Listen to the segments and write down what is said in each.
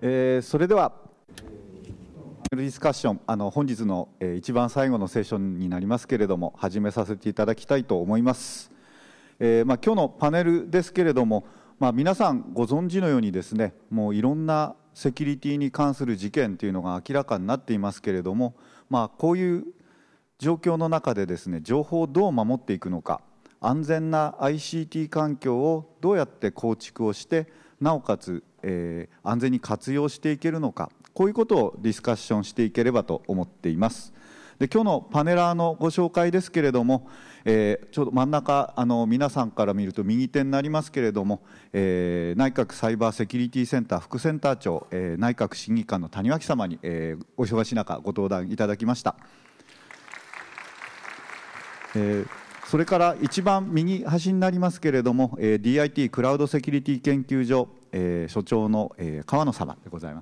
それではディスカッション、本日の一番最後のセッションになりますけれども、始めさせていただきたいと思います。今日のパネルですけれども、皆さんご存知のようにですね、もういろんなセキュリティに関する事件というのが明らかになっていますけれども、こういう状況の中でですね、情報をどう守っていくのか、安全な ICT 環境をどうやって構築をして、なおかつ、安全に活用していけるのか、こういうことをディスカッションしていければと思っています。で、今日のパネラーのご紹介ですけれども、ちょうど真ん中、皆さんから見ると右手になりますけれども、内閣サイバーセキュリティセンター副センター長、内閣審議官の谷脇様に、お忙しい中ご登壇いただきました。それから一番右端になりますけれども、DIT クラウドセキュリティ研究所、所長の、川野様でございます。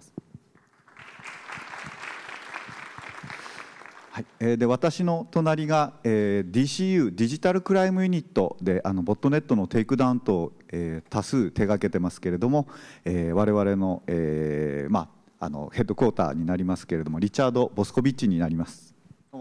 はい、で私の隣が、DCU デジタルクライムユニットでボットネットのテイクダウン等、多数手がけてますけれども、我々の、ヘッドクォーターになりますけれども、リチャード・ボスコビッチになります。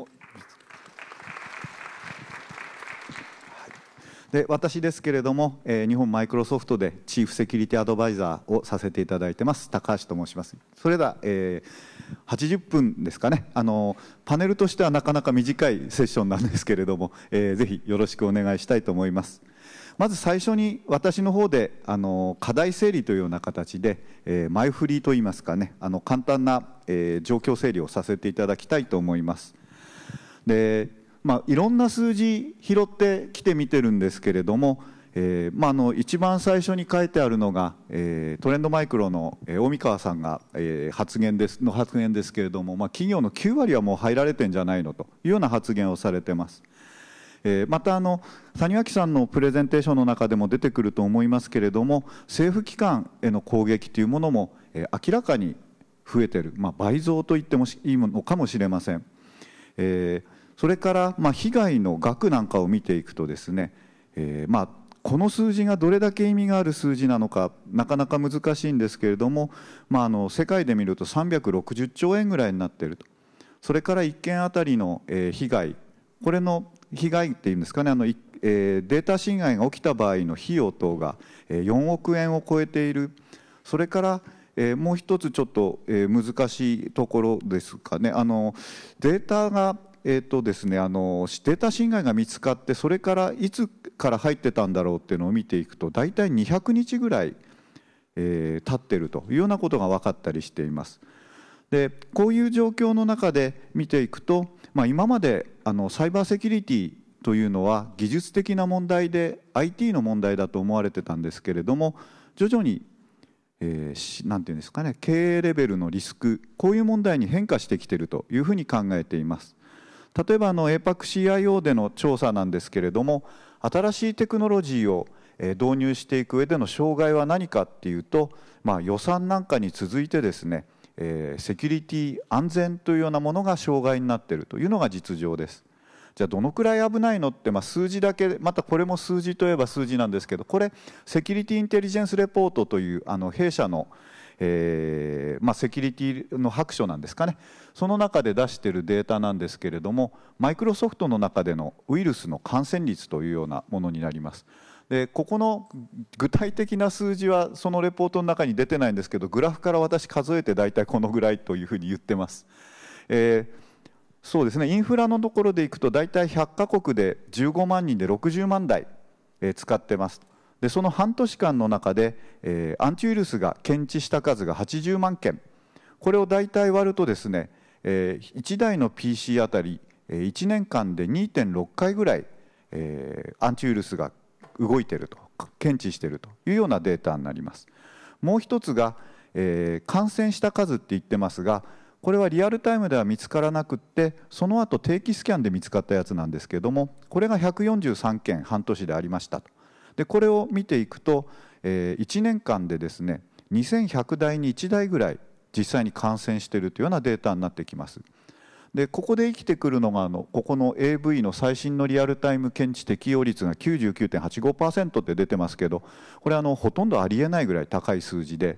で私ですけれども、日本マイクロソフトでチーフセキュリティアドバイザーをさせていただいてます高橋と申します。それでは、80分ですかね、パネルとしてはなかなか短いセッションなんですけれども、ぜひよろしくお願いしたいと思います。まず最初に私の方で課題整理というような形で、前振りといいますかね、簡単な、状況整理をさせていただきたいと思います。でいろんな数字拾ってきてみてるんですけれども、一番最初に書いてあるのが、トレンドマイクロの大川さんが、発言ですけれども、企業の9割はもう入られてんじゃないのというような発言をされてます。また谷脇さんのプレゼンテーションの中でも出てくると思いますけれども、政府機関への攻撃というものも、明らかに増えてる、倍増と言ってもいいのかもしれません。それから被害の額なんかを見ていくとですね、この数字がどれだけ意味がある数字なのかなかなか難しいんですけれども、世界で見ると360兆円ぐらいになっていると。それから1件あたりの被害、これの被害っていうんですかね、データ侵害が起きた場合の費用等が4億円を超えている。それからもう一つちょっと難しいところですかね、データがですね、データ侵害が見つかって、それからいつから入ってたんだろうっていうのを見ていくと、大体200日ぐらい、経ってるというようなことが分かったりしています。でこういう状況の中で見ていくと、今までサイバーセキュリティというのは技術的な問題で IT の問題だと思われてたんですけれども、徐々になんていうんですかね、経営レベルのリスク、こういう問題に変化してきているというふうに考えています。例えばAPAC-CIO での調査なんですけれども、新しいテクノロジーを導入していく上での障害は何かっていうと、予算なんかに続いてですね、セキュリティ安全というようなものが障害になっているというのが実情です。じゃあどのくらい危ないのって、数字だけ、またこれも数字といえば数字なんですけど、これセキュリティインテリジェンスレポートという弊社のセキュリティの白書なんですかね、その中で出しているデータなんですけれども、マイクロソフトの中でのウイルスの感染率というようなものになります。でここの具体的な数字はそのレポートの中に出てないんですけど、グラフから私数えて大体このぐらいというふうに言ってます。そうですね、インフラのところでいくと大体100カ国で15万人で60万台、使ってます。でその半年間の中で、アンチウイルスが検知した数が80万件、これを大体割るとですね、1台の PC あたり1年間で 2.6 回ぐらい、アンチウイルスが動いていると、検知しているというようなデータになります。もう一つが、感染した数って言ってますが、これはリアルタイムでは見つからなくって、その後定期スキャンで見つかったやつなんですけれども、これが143件半年でありましたと。でこれを見ていくと、1年間でですね2100台に1台ぐらい実際に感染しているというようなデータになってきます。でここで生きてくるのがここの AV の最新のリアルタイム検知適用率が 99.85% って出てますけど、これほとんどありえないぐらい高い数字で、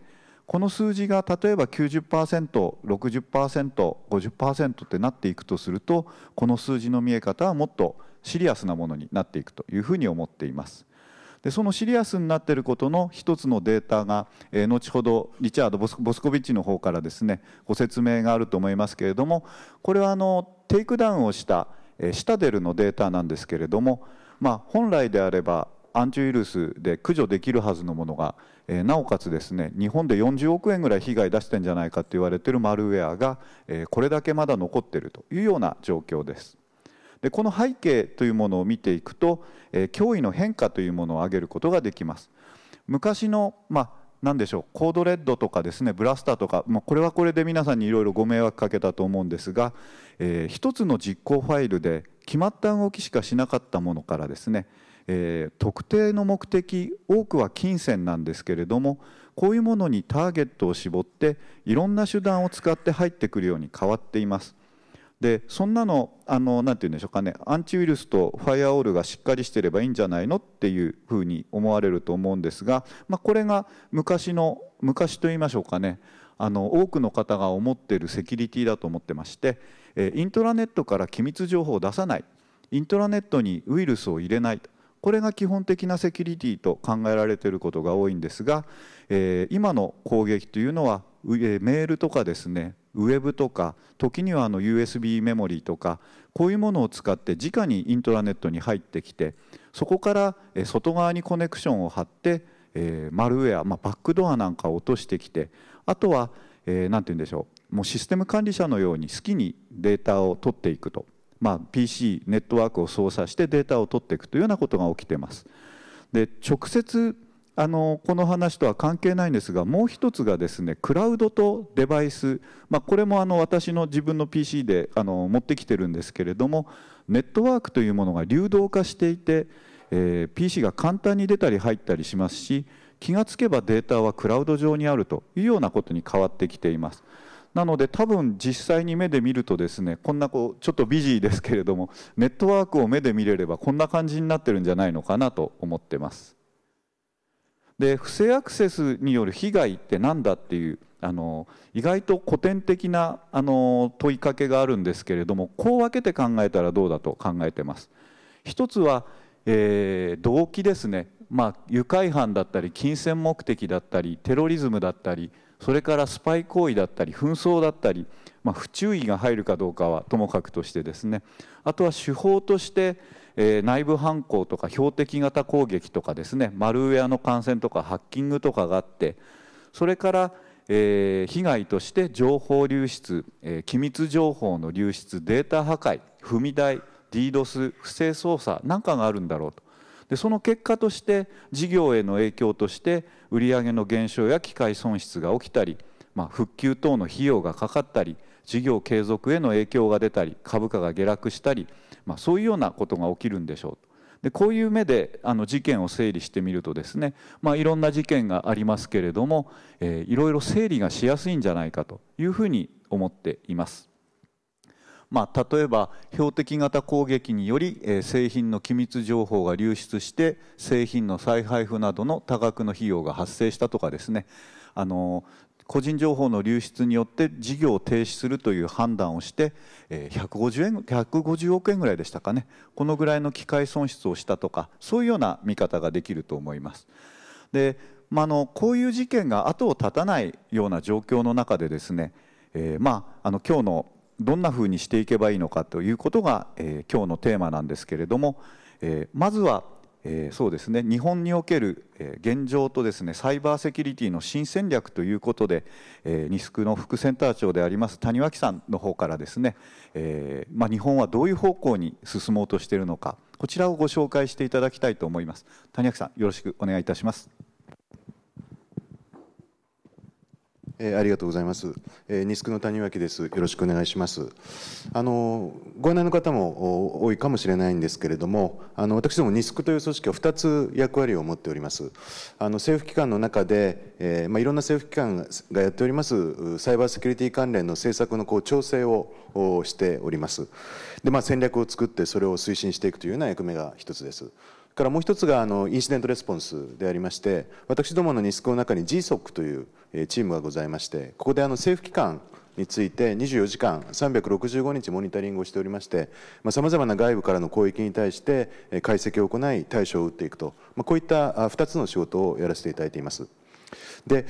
この数字が例えば 90%、60%、50% ってなっていくとすると、この数字の見え方はもっとシリアスなものになっていくというふうに思っています。でそのシリアスになっていることの一つのデータが、後ほどリチャード・ボスコビッチの方からですねご説明があると思いますけれども、これはテイクダウンをしたシタデルのデータなんですけれども、本来であればアンチウイルスで駆除できるはずのものが、なおかつですね日本で40億円ぐらい被害出してんじゃないかと言われているマルウェアが、これだけまだ残っているというような状況です。でこの背景というものを見ていくと、脅威の変化というものを挙げることができます。昔の何でしょう、コードレッドとかですねブラスターとか、これはこれで皆さんにいろいろご迷惑かけたと思うんですが、一つの実行ファイルで決まった動きしかしなかったものからですね、特定の目的、多くは金銭なんですけれども、こういうものにターゲットを絞っていろんな手段を使って入ってくるように変わっています。でそんなのなんて言うんでしょうかね、アンチウイルスとファイアウォールがしっかりしてればいいんじゃないのっていうふうに思われると思うんですが、これが昔と言いましょうかね、多くの方が思っているセキュリティだと思ってまして、イントラネットから機密情報を出さない、イントラネットにウイルスを入れない、これが基本的なセキュリティと考えられていることが多いんですが、今の攻撃というのはメールとかですね、ウェブとか、時にはUSB メモリーとか、こういうものを使って直にイントラネットに入ってきて、そこから外側にコネクションを貼って、マルウェア、バックドアなんかを落としてきて、あとは何て言うんでしょう、もうシステム管理者のように好きにデータを取っていくと、PC、ネットワークを操作してデータを取っていくというようなことが起きています。で直接この話とは関係ないんですが、もう一つがですねクラウドとデバイス、これも私の自分の PC で持ってきてるんですけれども、ネットワークというものが流動化していて、PC が簡単に出たり入ったりしますし、気がつけばデータはクラウド上にあるというようなことに変わってきています。なので多分実際に目で見るとですね、こんなちょっとビジーですけれども、ネットワークを目で見れればこんな感じになってるんじゃないのかなと思ってます。で不正アクセスによる被害って何だっていう意外と古典的な問いかけがあるんですけれども、こう分けて考えたらどうだと考えてます。一つは、動機ですね、愉快犯だったり金銭目的だったりテロリズムだったり、それからスパイ行為だったり紛争だったり、不注意が入るかどうかはともかくとしてですね、あとは手法として内部犯行とか標的型攻撃とかですね、マルウェアの感染とかハッキングとかがあって、それから被害として情報流出、機密情報の流出、データ破壊、踏み台、DDoS、不正操作なんかがあるんだろうと。でその結果として事業への影響として売上の減少や機械損失が起きたり、復旧等の費用がかかったり、事業継続への影響が出たり、株価が下落したり、そういうようなことが起きるんでしょう。でこういう目で事件を整理してみるとですね、いろんな事件がありますけれども、いろいろ整理がしやすいんじゃないかというふうに思っています。例えば標的型攻撃により製品の機密情報が流出して製品の再配布などの多額の費用が発生したとかですね、個人情報の流出によって事業を停止するという判断をして150億円ぐらいでしたかね、このぐらいの機械損失をしたとか、そういうような見方ができると思います。で、こういう事件が後を絶たないような状況の中でですね、今日のどんなふうにしていけばいいのかということが、今日のテーマなんですけれども、まずは、そうですね、日本における、現状とですねサイバーセキュリティの新戦略ということで、ニスクの副センター長であります谷脇さんの方からですね、日本はどういう方向に進もうとしているのか、こちらをご紹介していただきたいと思います。谷脇さん、よろしくお願いいたします。 ありがとうございます。ニスクの谷脇です。よろしくお願いします。ご案内の方も多いかもしれないんですけれども、私どもニスクという組織は2つ役割を持っております。政府機関の中で、いろんな政府機関がやっておりますサイバーセキュリティ関連の政策の調整をしております。で、戦略を作ってそれを推進していくというような役目が一つです。からもう一つがインシデントレスポンスでありまして、私どものニスクの中に GSOC というチームがございまして、ここで政府機関について24時間365日モニタリングをしておりまして、さまざまな外部からの攻撃に対して解析を行い対処を打っていくと、こういった2つの仕事をやらせていただいています。で、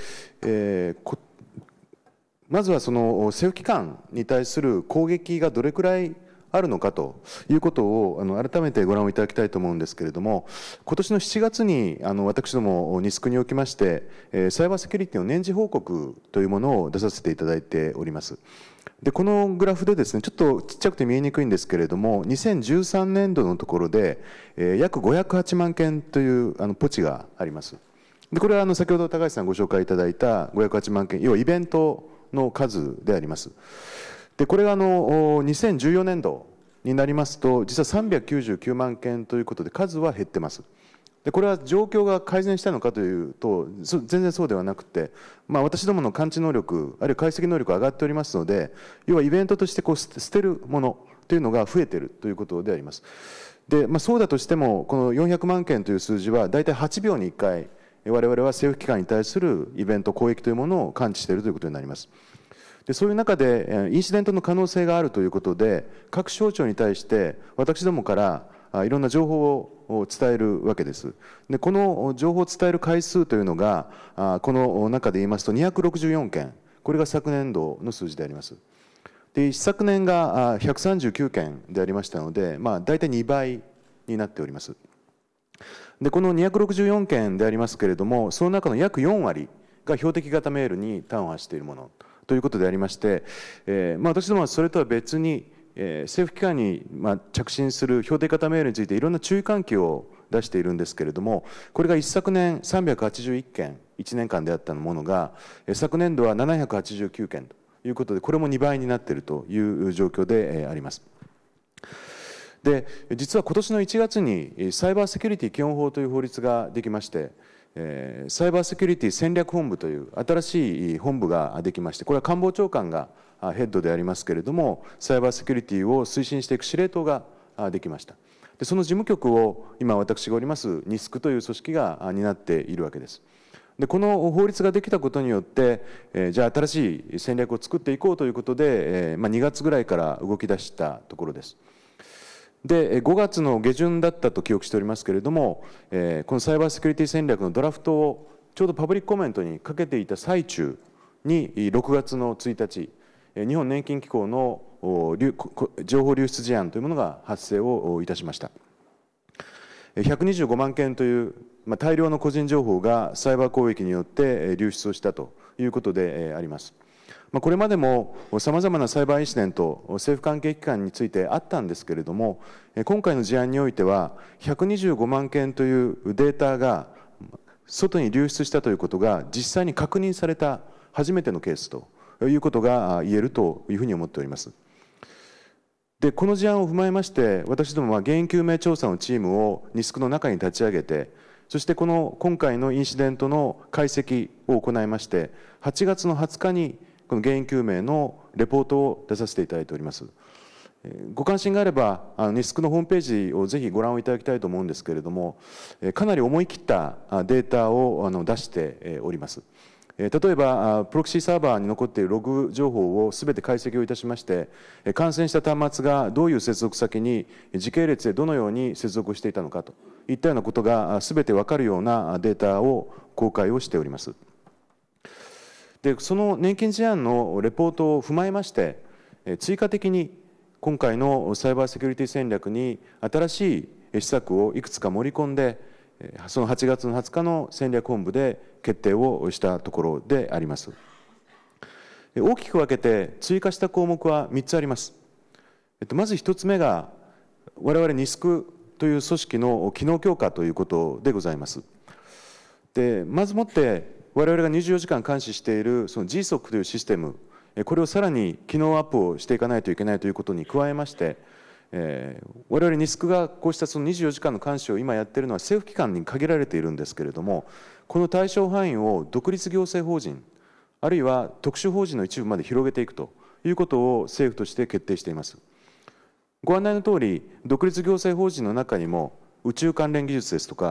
まずはその政府機関に対する攻撃がどれくらいあるのかということを改めてご覧いただきたいと思うんですけれども、今年の7月に私どもニスクにおきましてサイバーセキュリティの年次報告というものを出させていただいております。でこのグラフでですね、ちょっとちっちゃくて見えにくいんですけれども、2013年度のところで約508万件というポチがあります。でこれは先ほど高橋さんご紹介いただいた508万件、要はイベントの数であります。でこれが2014年度になりますと、実は399万件ということで、数は減ってます。でこれは状況が改善したのかというと、全然そうではなくて、私どもの感知能力、あるいは解析能力が上がっておりますので、要はイベントとして捨てるものというのが増えているということであります。で、そうだとしても、この400万件という数字は、大体8秒に1回、我々は政府機関に対するイベント、攻撃というものを感知しているということになります。でそういう中でインシデントの可能性があるということで、各省庁に対して私どもからいろんな情報を伝えるわけです。でこの情報を伝える回数というのがこの中で言いますと264件、これが昨年度の数字であります。で一昨年が139件でありましたので、大体2倍になっております。でこの264件でありますけれども、その中の約4割が標的型メールに端を発しているものということでありまして、私どもはそれとは別に、政府機関に着信する標的型メールについていろんな注意喚起を出しているんですけれども、これが一昨年381件1年間であったものが、昨年度は789件ということで、これも2倍になっているという状況であります。で実は今年の1月にサイバーセキュリティ基本法という法律ができまして、サイバーセキュリティ戦略本部という新しい本部ができまして、これは官房長官がヘッドでありますけれども、サイバーセキュリティを推進していく司令塔ができました。でその事務局を今私がおりますニスクという組織が担っているわけです。でこの法律ができたことによって、じゃあ新しい戦略を作っていこうということで、2月ぐらいから動き出したところです。で5月の下旬だったと記憶しておりますけれども、このサイバーセキュリティ戦略のドラフトをちょうどパブリックコメントにかけていた最中に6月の1日、日本年金機構の情報流出事案というものが発生をいたしました。125万件という大量の個人情報がサイバー攻撃によって流出をしたということであります。これまでもさまざまなサイバーインシデント、政府関係機関についてあったんですけれども、今回の事案においては125万件というデータが外に流出したということが実際に確認された初めてのケースということが言えるというふうに思っております。でこの事案を踏まえまして、私どもは原因究明調査のチームをニスクの中に立ち上げて、そして今回のインシデントの解析を行いまして、8月の20日にこの原因究明のレポートを出させていただいております。ご関心があればニスクのホームページをぜひご覧をいただきたいと思うんですけれども、かなり思い切ったデータを出しております。例えばプロキシサーバーに残っているログ情報をすべて解析をいたしまして、感染した端末がどういう接続先に時系列でどのように接続していたのかといったようなことがすべて分かるようなデータを公開をしております。でその年金事案のレポートを踏まえまして、追加的に今回のサイバーセキュリティ戦略に新しい施策をいくつか盛り込んで、その8月の20日の戦略本部で決定をしたところであります。大きく分けて追加した項目は3つあります。まず1つ目が我々ニスクという組織の機能強化ということでございます。でまずもって我々が24時間監視しているその GSOC というシステム、これをさらに機能アップをしていかないといけないということに加えまして、我々ニスクがこうしたその24時間の監視を今やっているのは政府機関に限られているんですけれども、この対象範囲を独立行政法人あるいは特殊法人の一部まで広げていくということを政府として決定しています。ご案内のとおり、独立行政法人の中にも宇宙関連技術ですとか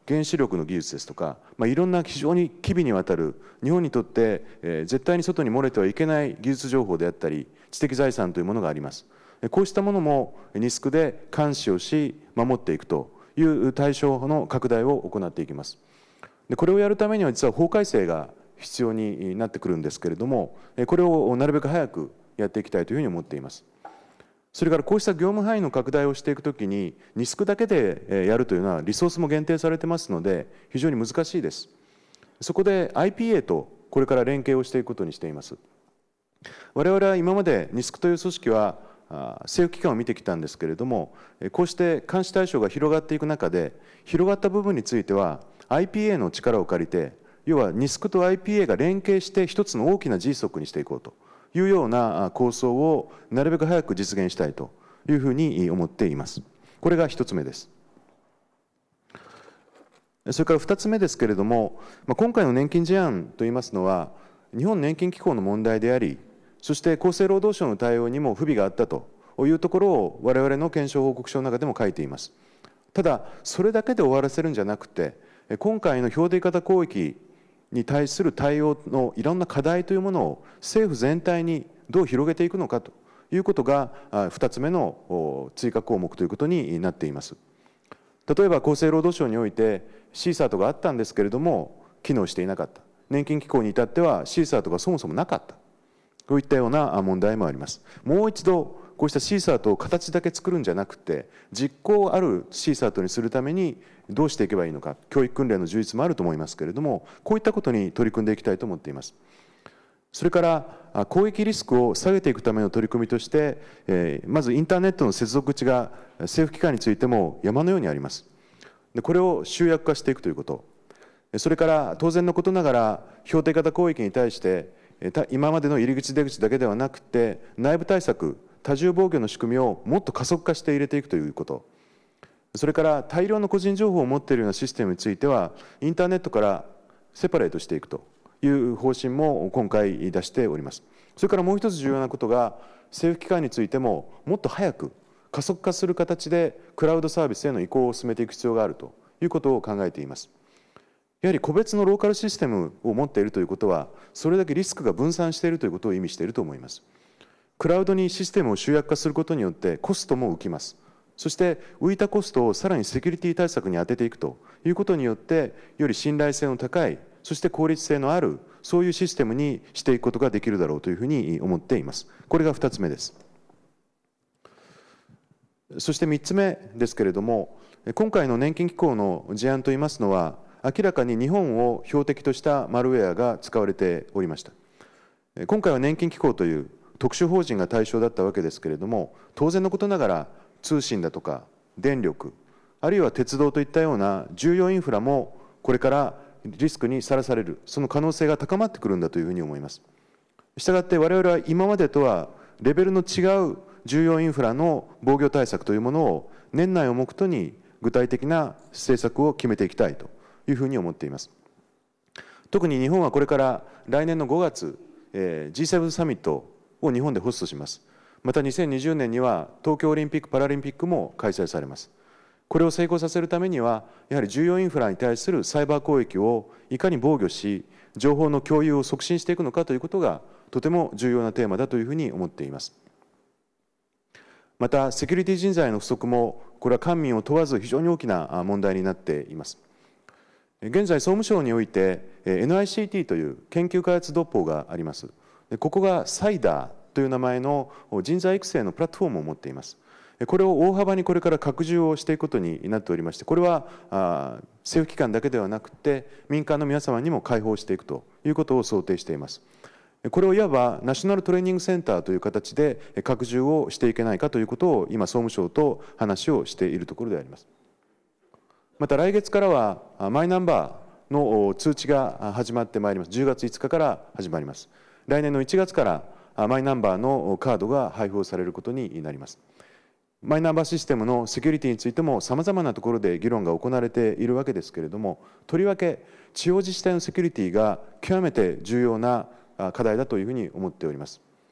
原子力の技術ですとか、いろんな非常に機微にわたる日本にとって、絶対に外に漏れてはいけない技術情報であったり知的財産というものがあります。こうしたものもNISCで監視をし守っていくという対象の拡大を行っていきます。でこれをやるためには実は法改正が必要になってくるんですけれども、これをなるべく早くやっていきたいというふうに思っています。それからこうした業務範囲の拡大をしていくときにNISCだけでやるというのはリソースも限定されてますので非常に難しいです。そこで IPA とこれから連携をしていくことにしています。我々は今までNISCという組織は政府機関を見てきたんですけれども、こうして監視対象が広がっていく中で広がった部分については IPA の力を借りて、要はNISCと IPA が連携して一つの大きな GSOC にしていこうというような構想をなるべく早く実現したいというふうに思っています。これが一つ目です。それから二つ目ですけれども、今回の年金事案といいますのは日本年金機構の問題であり、そして厚生労働省の対応にも不備があったというところを我々の検証報告書の中でも書いています。ただそれだけで終わらせるんじゃなくて、今回の標的型攻撃に対する対応のいろんな課題というものを政府全体にどう広げていくのかということが2つ目の追加項目ということになっています。例えば厚生労働省において CSAT があったんですけれども機能していなかった。年金機構に至っては CSAT がそもそもなかった。こういったような問題もあります。もう一度こうした CSAT を形だけ作るんじゃなくて実効ある CSAT にするためにどうしていけばいいのか、教育訓練の充実もあると思いますけれども、こういったことに取り組んでいきたいと思っています。それから攻撃リスクを下げていくための取り組みとして、まずインターネットの接続口が政府機関についても山のようにあります。でこれを集約化していくということ、それから当然のことながら標的型攻撃に対して今までの入り口出口だけではなくて内部対策、多重防御の仕組みをもっと加速化して入れていくということ、それから大量の個人情報を持っているようなシステムについてはインターネットからセパレートしていくという方針も今回出しております。それからもう一つ重要なことが政府機関についてももっと早く加速化する形でクラウドサービスへの移行を進めていく必要があるということを考えています。やはり個別のローカルシステムを持っているということはそれだけリスクが分散しているということを意味していると思います。クラウドにシステムを集約化することによってコストも浮きます。そして浮いたコストをさらにセキュリティ対策に充てていくということによってより信頼性の高い、そして効率性のあるそういうシステムにしていくことができるだろうというふうに思っています。これが2つ目です。そして3つ目ですけれども、今回の年金機構の事案といいますのは明らかに日本を標的としたマルウェアが使われておりました。今回は年金機構という特殊法人が対象だったわけですけれども、当然のことながら通信だとか電力、あるいは鉄道といったような重要インフラもこれからリスクにさらされる、その可能性が高まってくるんだというふうに思います。したがって我々は今までとはレベルの違う重要インフラの防御対策というものを年内を目途に具体的な政策を決めていきたいというふうに思っています。特に日本はこれから来年の5月、G7 サミットを日本でホストします。また2020年には東京オリンピック・パラリンピックも開催されます。これを成功させるためにはやはり重要インフラに対するサイバー攻撃をいかに防御し情報の共有を促進していくのかということがとても重要なテーマだというふうに思っています。またセキュリティ人材の不足もこれは官民を問わず非常に大きな問題になっています。現在総務省において NICT という研究開発独法があります。ここがサイダーという名前の人材育成のプラットフォームを持っています。これを大幅にこれから拡充をしていくことになっておりまして、これは政府機関だけではなくて民間の皆様にも開放していくということを想定しています。これをいわばナショナルトレーニングセンターという形で拡充をしていけないかということを今総務省と話をしているところであります。また来月からはマイナンバーの通知が始まってまいります。10月5日から始まります。来年の1月からマイナンバーのカードが配布されることになります。マイナンバーシステムのセキュリティについてもさまざまなところで議論が行われているわけですけれども、とりわけ地方自治体のセキュリティが極めて重要な課題だというふうに思っております。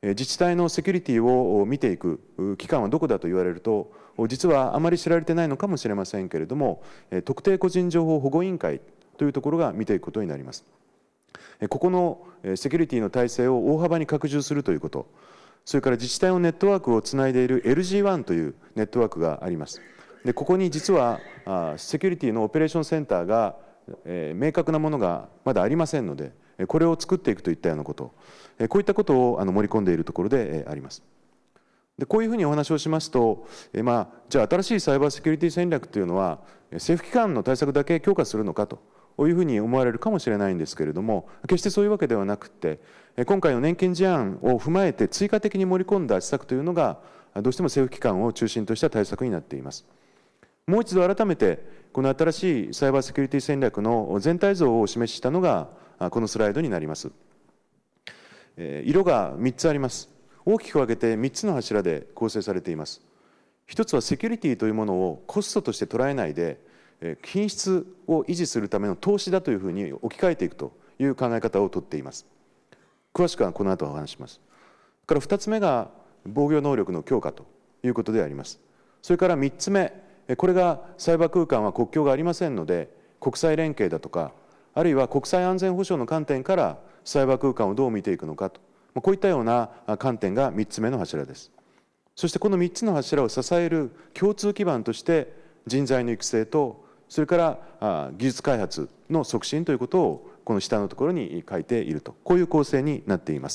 自治体のセキュリティを見ていく機関はどこだと言われると、実はあまり知られてないのかもしれませんけれども、特定個人情報保護委員会というところが見ていくことになります。ここのセキュリティの体制を大幅に拡充するということ、それから自治体のネットワークをつないでいる LG WAN というネットワークがあります。でここに実はセキュリティのオペレーションセンターが明確なものがまだありませんので、これを作っていくといったようなこと、こういったことを盛り込んでいるところであります。でこういうふうにお話をしますと、じゃあ新しいサイバーセキュリティ戦略というのは政府機関の対策だけ強化するのかというふうに思われるかもしれないんですけれども、決してそういうわけではなくて、今回の年金事案を踏まえて追加的に盛り込んだ施策というのがどうしても政府機関を中心とした対策になっています。もう一度改めてこの新しいサイバーセキュリティ戦略の全体像をお示ししたのがこのスライドになります。色が3つあります。大きく分けて3つの柱で構成されています。一つはセキュリティというものをコストとして捉えないで、品質を維持するための投資だというふうに置き換えていくという考え方をとっています。詳しくはこの後お話します。それから2つ目が防御能力の強化ということであります。それから3つ目、これがサイバー空間は国境がありませんので、国際連携だとか、あるいは国際安全保障の観点からサイバー空間をどう見ていくのかと、こういったような観点が3つ目の柱です。そしてこの3つの柱を支える共通基盤として人材の育成と、それから技術開発の促進ということをこの下のところに書いていると、こういう構成になっています。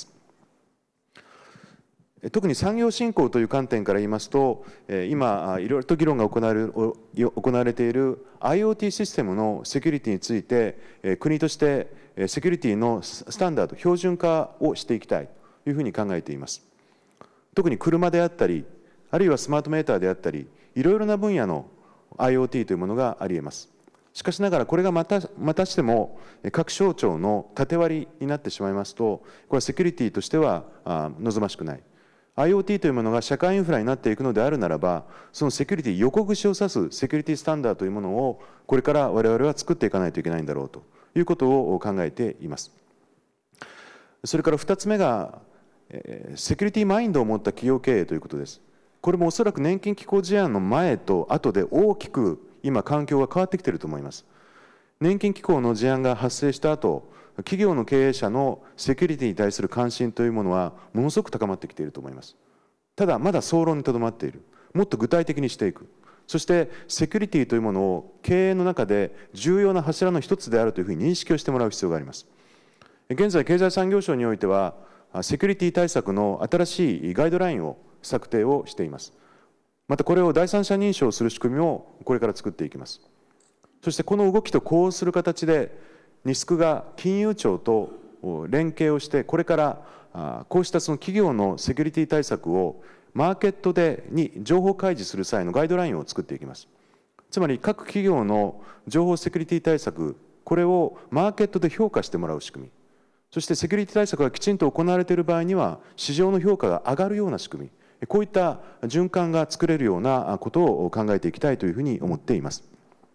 特に産業振興という観点から言いますと、今いろいろと議論が行われている IoT システムのセキュリティについて、国としてセキュリティのスタンダード標準化をしていきたいというふうに考えています。特に車であったり、あるいはスマートメーターであったり、いろいろな分野の IoT というものがありえます。しかしながらこれがまたしても各省庁の縦割りになってしまいますと、これはセキュリティとしては望ましくない。IoT というものが社会インフラになっていくのであるならば、そのセキュリティ、横串を指すセキュリティスタンダードというものをこれから我々は作っていかないといけないんだろうということを考えています。それから2つ目がセキュリティマインドを持った企業経営ということです。これもおそらく年金機構事案の前と後で大きく今環境が変わってきていると思います。年金機構の事案が発生した後、企業の経営者のセキュリティに対する関心というものはものすごく高まってきていると思います。ただまだ総論にとどまっている。もっと具体的にしていく。そしてセキュリティというものを経営の中で重要な柱の一つであるというふうに認識をしてもらう必要があります。現在経済産業省においてはセキュリティ対策の新しいガイドラインを策定をしています。またこれを第三者認証する仕組みをこれから作っていきます。そしてこの動きと呼応する形でニスクが金融庁と連携をして、これからこうしたその企業のセキュリティ対策をマーケットに情報開示する際のガイドラインを作っていきます。つまり各企業の情報セキュリティ対策、これをマーケットで評価してもらう仕組み、そしてセキュリティ対策がきちんと行われている場合には市場の評価が上がるような仕組み、こういった循環が作れるようなことを考えていきたいというふうに思っています。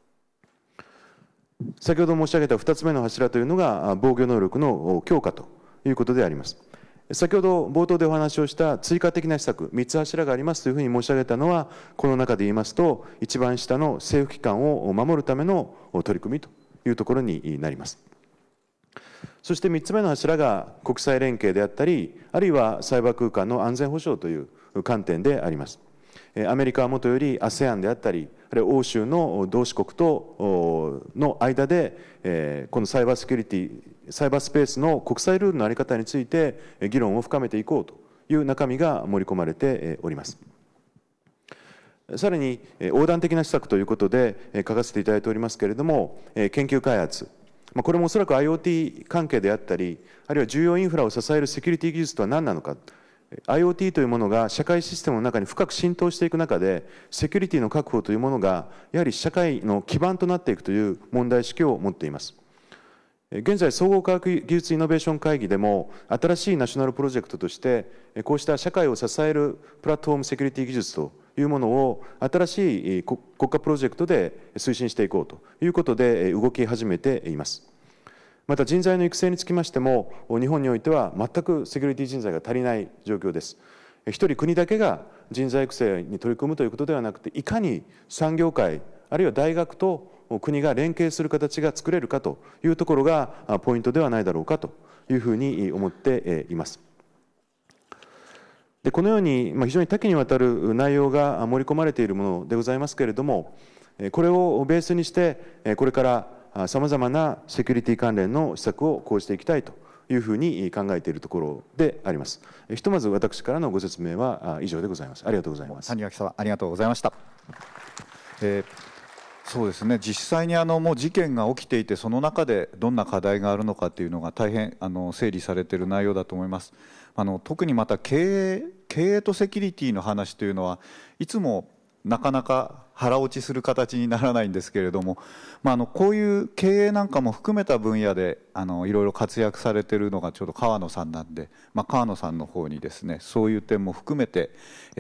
先ほど申し上げた2つ目の柱というのが防御能力の強化ということであります。先ほど冒頭でお話をした追加的な施策、3つ柱がありますというふうに申し上げたのは、この中で言いますと一番下の政府機関を守るための取り組みというところになります。そして3つ目の柱が国際連携であったり、あるいはサイバー空間の安全保障という観点であります。アメリカはもとより ASEAN であったり、あるいは欧州の同志国との間で、このサイバーセキュリティ、サイバースペースの国際ルールの在り方について議論を深めていこうという中身が盛り込まれております。さらに横断的な施策ということで書かせていただいておりますけれども、研究開発、これもおそらく IoT 関係であったり、あるいは重要インフラを支えるセキュリティ技術とは何なのか、IoT というものが社会システムの中に深く浸透していく中で、セキュリティの確保というものがやはり社会の基盤となっていくという問題意識を持っています。現在総合科学技術イノベーション会議でも新しいナショナルプロジェクトとしてこうした社会を支えるプラットフォームセキュリティ技術というものを新しい国家プロジェクトで推進していこうということで動き始めています。 また人材の育成につきましても、日本においては全くセキュリティ人材が足りない状況です。一人国だけが人材育成に取り組むということではなくて、いかに産業界、あるいは大学と国が連携する形が作れるかというところがポイントではないだろうかというふうに思っています。でこのように非常に多岐にわたる内容が盛り込まれているものでございますけれども、これをベースにしてこれからさまざまなセキュリティ関連の施策を講じていきたいというふうに考えているところであります。ひとまず私からのご説明は以上でございます。ありがとうございます。 谷垣様、ありがとうございました。そうですね、実際にもう事件が起きていて、その中でどんな課題があるのかというのが大変整理されている内容だと思います。特にまた経営とセキュリティの話というのはいつもなかなか腹落ちする形にならないんですけれども、こういう経営なんかも含めた分野でいろいろ活躍されているのがちょうど川野さんなんで、川野さんの方にですね、そういう点も含めて、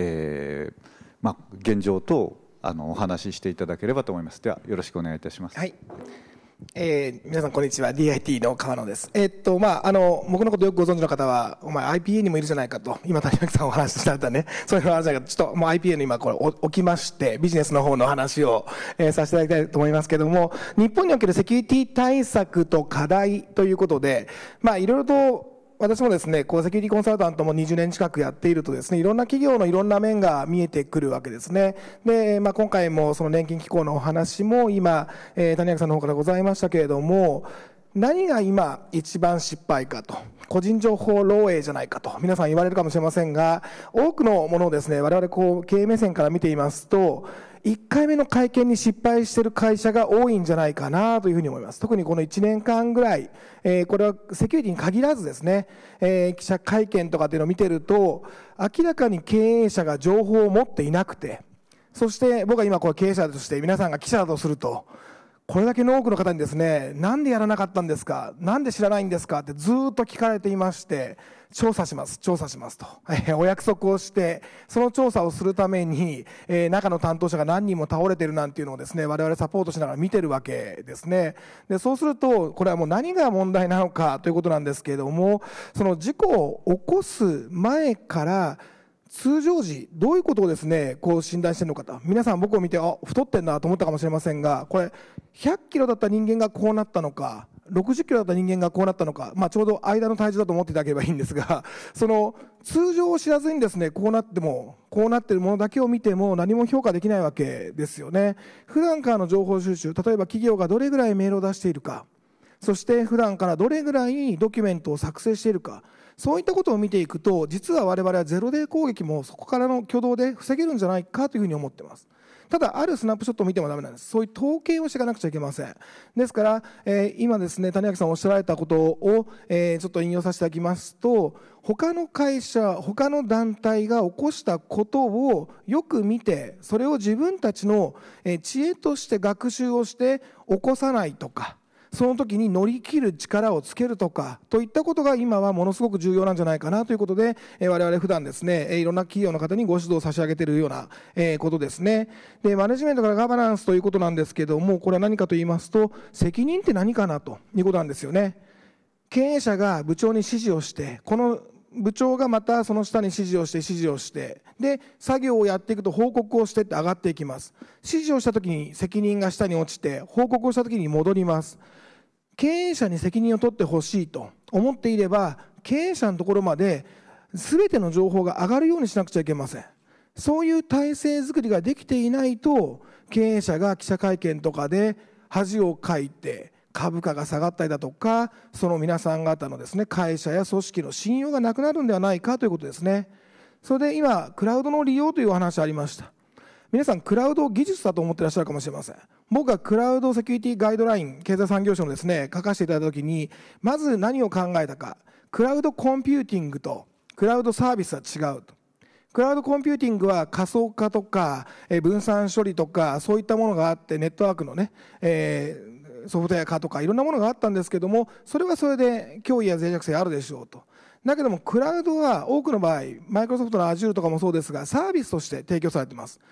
現状等お話ししていただければと思います。ではよろしくお願いいたします。 はい、皆さんこんにちは、 DIT の川野です。僕のことよくご存知の方は、お前 IPA にもいるじゃないかと、今谷垣さんお話しされたね、そういう話じゃないかと、ちょっともう IPA の今これ置きまして、ビジネスの方の話を、させていただきたいと思いますけれども、日本におけるセキュリティ対策と課題ということで、いろいろと私もですね、セキュリティコンサルタントも20年近くやっているとですね、いろんな企業のいろんな面が見えてくるわけですね。で、今回もその年金機構のお話も今、谷垣さんの方からございましたけれども、何が今一番失敗かと、個人情報漏洩じゃないかと皆さん言われるかもしれませんが、多くのものをですね、我々経営目線から見ていますと、1回目の会見に失敗している会社が多いんじゃないかなというふうに思います。特にこの1年間ぐらい、これはセキュリティに限らずですね、記者会見とかっていうのを見てると、明らかに経営者が情報を持っていなくて、そして僕は今経営者として皆さんが記者だとすると、これだけの多くの方にですね、なんでやらなかったんですか、なんで知らないんですかってずっと聞かれていまして、調査しますと、お約束をして、その調査をするために、中の担当者が何人も倒れてるなんていうのをですね、我々サポートしながら見てるわけですね。で、そうすると、これはもう何が問題なのかということなんですけれども、その事故を起こす前から、通常時、どういうことをですね、診断しているのかと。皆さん僕を見て、太ってんなと思ったかもしれませんが、これ、100キロだった人間がこうなったのか、60キロだった人間がこうなったのか、ちょうど間の体重だと思っていただければいいんですが、その通常を知らずにですね、こうなっているものだけを見ても何も評価できないわけですよね。普段からの情報収集、例えば企業がどれぐらいメールを出しているか、そして普段からどれぐらいドキュメントを作成しているか、そういったことを見ていくと、実は我々はゼロデー攻撃もそこからの挙動で防げるんじゃないかというふうに思っています。ただ、あるスナップショットを見てもダメなんです。そういう統計をしていかなくちゃいけません。ですから、今ですね、谷垣さんおっしゃられたことを、ちょっと引用させていただきますと、他の会社、他の団体が起こしたことをよく見て、それを自分たちの知恵として学習をして起こさないとか、その時に乗り切る力をつけるとかといったことが今はものすごく重要なんじゃないかなということで、我々普段ですね、いろんな企業の方にご指導を差し上げているようなことですね。で、マネジメントからガバナンスということなんですけども、これは何かと言いますと、責任って何かなということなんですよね。経営者が部長に指示をして、この部長がまたその下に指示をして、で、作業をやっていくと報告をしてって上がっていきます。指示をしたときに責任が下に落ちて、報告をしたときに戻ります。経営者に責任を取ってほしいと思っていれば、経営者のところまで全ての情報が上がるようにしなくちゃいけません。そういう体制づくりができていないと、経営者が記者会見とかで恥をかいて、株価が下がったりだとか、その皆さん方のですね、会社や組織の信用がなくなるんではないかということですね。それで今、クラウドの利用というお話ありました。皆さん、クラウドを技術だと思っていらっしゃるかもしれません。僕がクラウドセキュリティガイドライン、経済産業省のですね、書かせていただいたときに、まず何を考えたか、クラウドコンピューティングとクラウドサービスは違うと。クラウドコンピューティングは仮想化とか、分散処理とか、そういったものがあって、ネットワークのね、ソフトウェア化とかいろんなものがあったんですけども、それはそれで脅威や脆弱性あるでしょうと。だけどもクラウドは多くの場合、マイクロソフトの Azure とかもそうですが、サービスとして提供されています。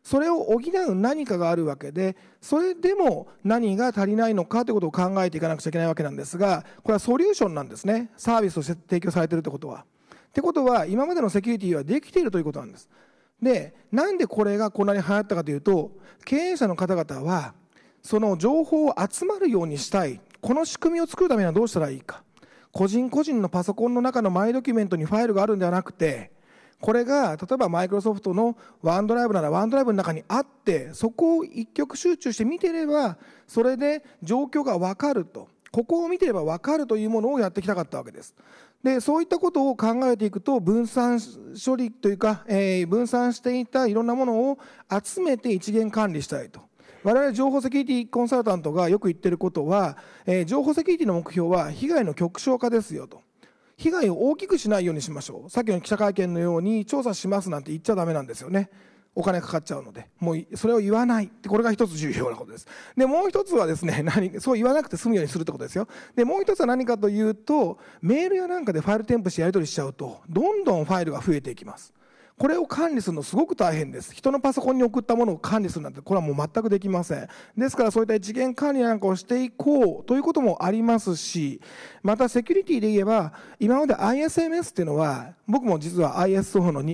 それを補う何かがあるわけで、それでも何が足りないのかということを考えていかなくちゃいけないわけなんですが、これはソリューションなんですね。サービスとして提供されているということは。ってことは、今までのセキュリティはできているということなんです。で、なんでこれがこんなに流行ったかというと、経営者の方々は、その情報を集まるようにしたい。この仕組みを作るためにはどうしたらいいか。個人個人のパソコンの中のマイドキュメントにファイルがあるんではなくて、これが例えばマイクロソフトのワンドライブならワンドライブの中にあって、そこを一極集中して見ていれば、それで状況が分かると、ここを見ていれば分かるというものをやってきたかったわけです。で、そういったことを考えていくと、分散処理というか、分散していたいろんなものを集めて一元管理したいと。我々情報セキュリティコンサルタントがよく言ってることは、情報セキュリティの目標は被害の極小化ですよと。被害を大きくしないようにしましょう。さっきの記者会見のように調査しますなんて言っちゃダメなんですよね。お金かかっちゃうので、もうそれを言わないって、これが一つ重要なことです。で、もう一つはですね、そう言わなくて済むようにするってことですよ。で、もう一つは何かというと、メールやなんかでファイル添付してやり取りしちゃうと、どんどんファイルが増えていきます。これを管理するのすごく大変です。人のパソコンに送ったものを管理するなんて、これはもう全くできません。ですから、そういった一元管理なんかをしていこうということもありますし、またセキュリティで言えば、今まで ISMS っていうのは、僕も実は ISO の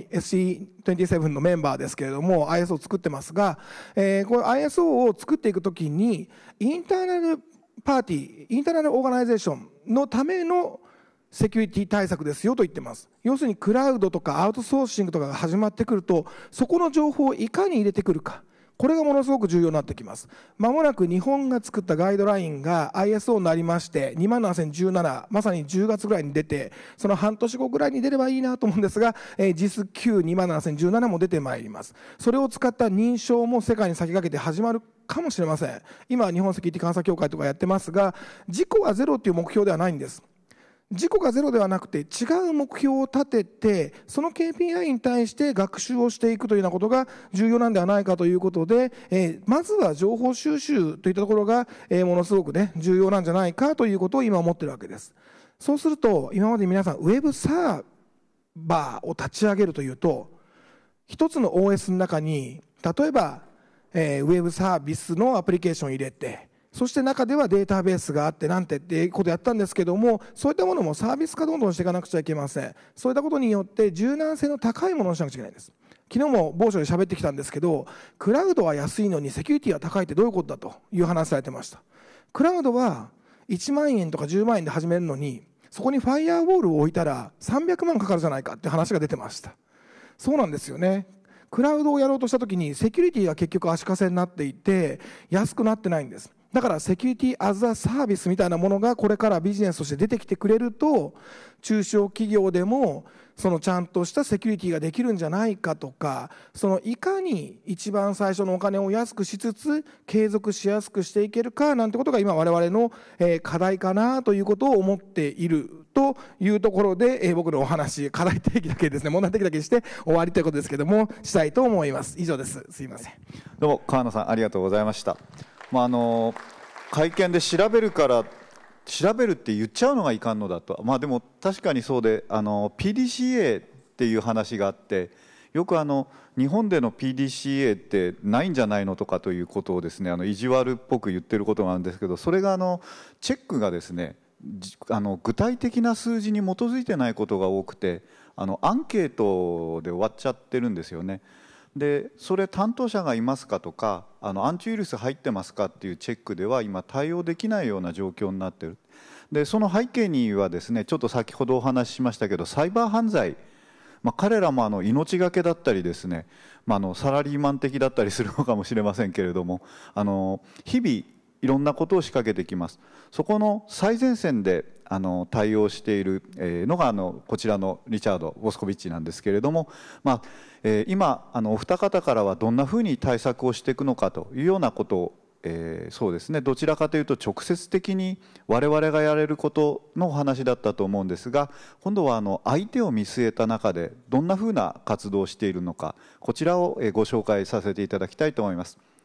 SC27 のメンバーですけれども、ISO を作ってますが、これ ISO を作っていくときに、インターナルパーティー、インターナルオーガナイゼーションのためのセキュリティ対策ですよと言ってます。要するにクラウドとかアウトソーシングとかが始まってくると、そこの情報をいかに入れてくるか。これがものすごく重要になってきます。まもなく日本が作ったガイドラインが ISO になりまして、27017、まさに10月ぐらいに出て、その半年後ぐらいに出ればいいなと思うんですが、JIS Q27017 も出てまいります。それを使った認証も世界に先駆けて始まるかもしれません。今、日本セキュリティ監査協会とかやってますが、事故はゼロという目標ではないんです。事故がゼロではなくて、違う目標を立てて、その KPI に対して学習をしていくというようなことが重要なんではないかということで、まずは情報収集といったところが、ものすごくね、重要なんじゃないかということを今思っているわけです。そうすると、今まで皆さん、ウェブサーバーを立ち上げるというと、一つの OS の中に、例えば、ウェブサービスのアプリケーションを入れて、そして中ではデータベースがあってなんてっていうことをやったんですけども、そういったものもサービス化どんどんしていかなくちゃいけません。そういったことによって柔軟性の高いものをしなくちゃいけないんです。昨日も某所で喋ってきたんですけど、クラウドは安いのにセキュリティは高いってどういうことだという話されてました。クラウドは1万円とか10万円で始めるのに、そこにファイアウォールを置いたら300万かかるじゃないかって話が出てました。そうなんですよね。クラウドをやろうとしたときにセキュリティが結局足かせになっていて安くなってないんです。だからセキュリティアズアサービスみたいなものがこれからビジネスとして出てきてくれると、中小企業でもそのちゃんとしたセキュリティができるんじゃないかとか、そのいかに一番最初のお金を安くしつつ継続しやすくしていけるかなんてことが今我々の課題かなということを思っているというところで、僕のお話、課題提起だけですね、問題提起だけして終わりということですけども、したいと思います。以上です。すいません。 どうも川野さんありがとうございました。会見で調べるって言っちゃうのがいかんのだと、でも確かにそうで、PDCA っていう話があって、よく日本での PDCA ってないんじゃないのとかということをですね、意地悪っぽく言ってることがあるんですけど、それがチェックがですね、具体的な数字に基づいてないことが多くて、アンケートで終わっちゃってるんですよね。でそれ担当者がいますかとか、アンチウイルス入ってますかっていうチェックでは今対応できないような状況になっている。でその背景にはですね、ちょっと先ほどお話ししましたけど、サイバー犯罪、彼らも命がけだったりですね、サラリーマン的だったりするのかもしれませんけれども、日々いろんなことを仕掛けてきます。そこの最前線で対応しているのがこちらのリチャード・ボスコビッチなんですけれども、今お二方からはどんなふうに対策をしていくのかというようなことを、そうですね、どちらかというと直接的に我々がやれることのお話だったと思うんですが、今度は相手を見据えた中でどんなふうな活動をしているのか、こちらをご紹介させていただきたいと思います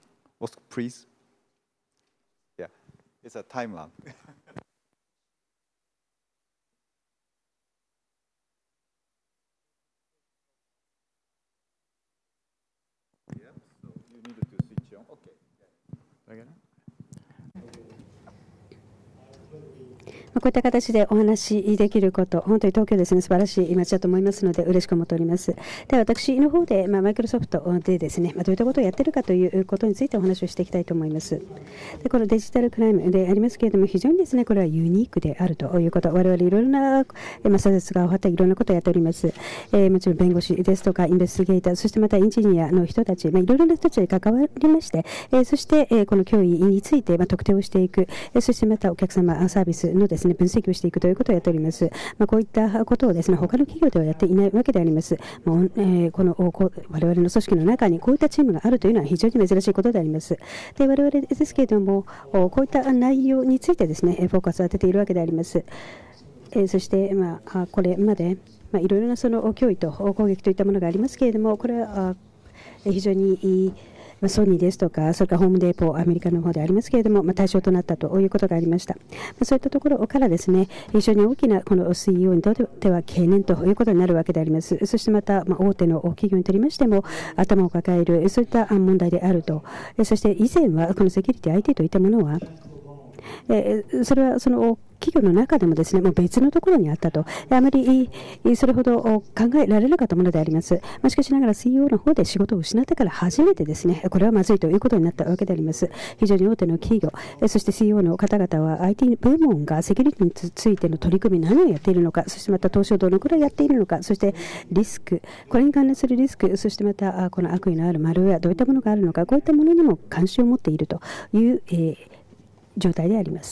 。Please. Yeah, it's a timeline. こういった形でお話しできること、本当に東京ですね、素晴らしい街だと思いますので、嬉しく思っております。では、私の方で、マイクロソフトでですね、どういったことをやっているかということについてお話をしていきたいと思います。で、このデジタルクライムでありますけれども、非常にですね、これはユニークであるということ、我々いろいろな、査察が終わったいろんなことをやっております。もちろん弁護士ですとか、インベスティゲーター、そしてまたエンジニアの人たち、いろいろな人たちに関わりまして、そして、この脅威について、特定をしていく、そしてまたお客様サービスのですね、分析をしていくということをやっております。こういったことをですね、他の企業ではやっていないわけであります。この我々の組織の中にこういったチームがあるというのは非常に珍しいことであります。で、我々ですけれども、こういった内容についてですね、フォーカスを当てているわけであります。そして、これまで、いろいろなその脅威と攻撃といったものがありますけれども、これは非常にいいソニーですとか、それからホームデポー、アメリカの方でありますけれども、対象となったということがありました。そういったところからですね、非常に大きなこの CEO にとっては懸念ということになるわけであります。そしてまた、大手の企業にとりましても、頭を抱える、そういった問題であると。そして以前は、このセキュリティ IT といったものは、それはその企業の中でもですね、もう別のところにあったと、あまりそれほど考えられなかったものであります。しかしながら CEO の方で仕事を失ってから初めてですね、これはまずいということになったわけであります。非常に大手の企業、そして CEO の方々は IT 部門がセキュリティについての取り組み、何をやっているのか、そしてまた投資をどのくらいやっているのか、そしてリスク、これに関連するリスク、そしてまたこの悪意のあるマルウェア、どういったものがあるのか、こういったものにも関心を持っているという、状態であります。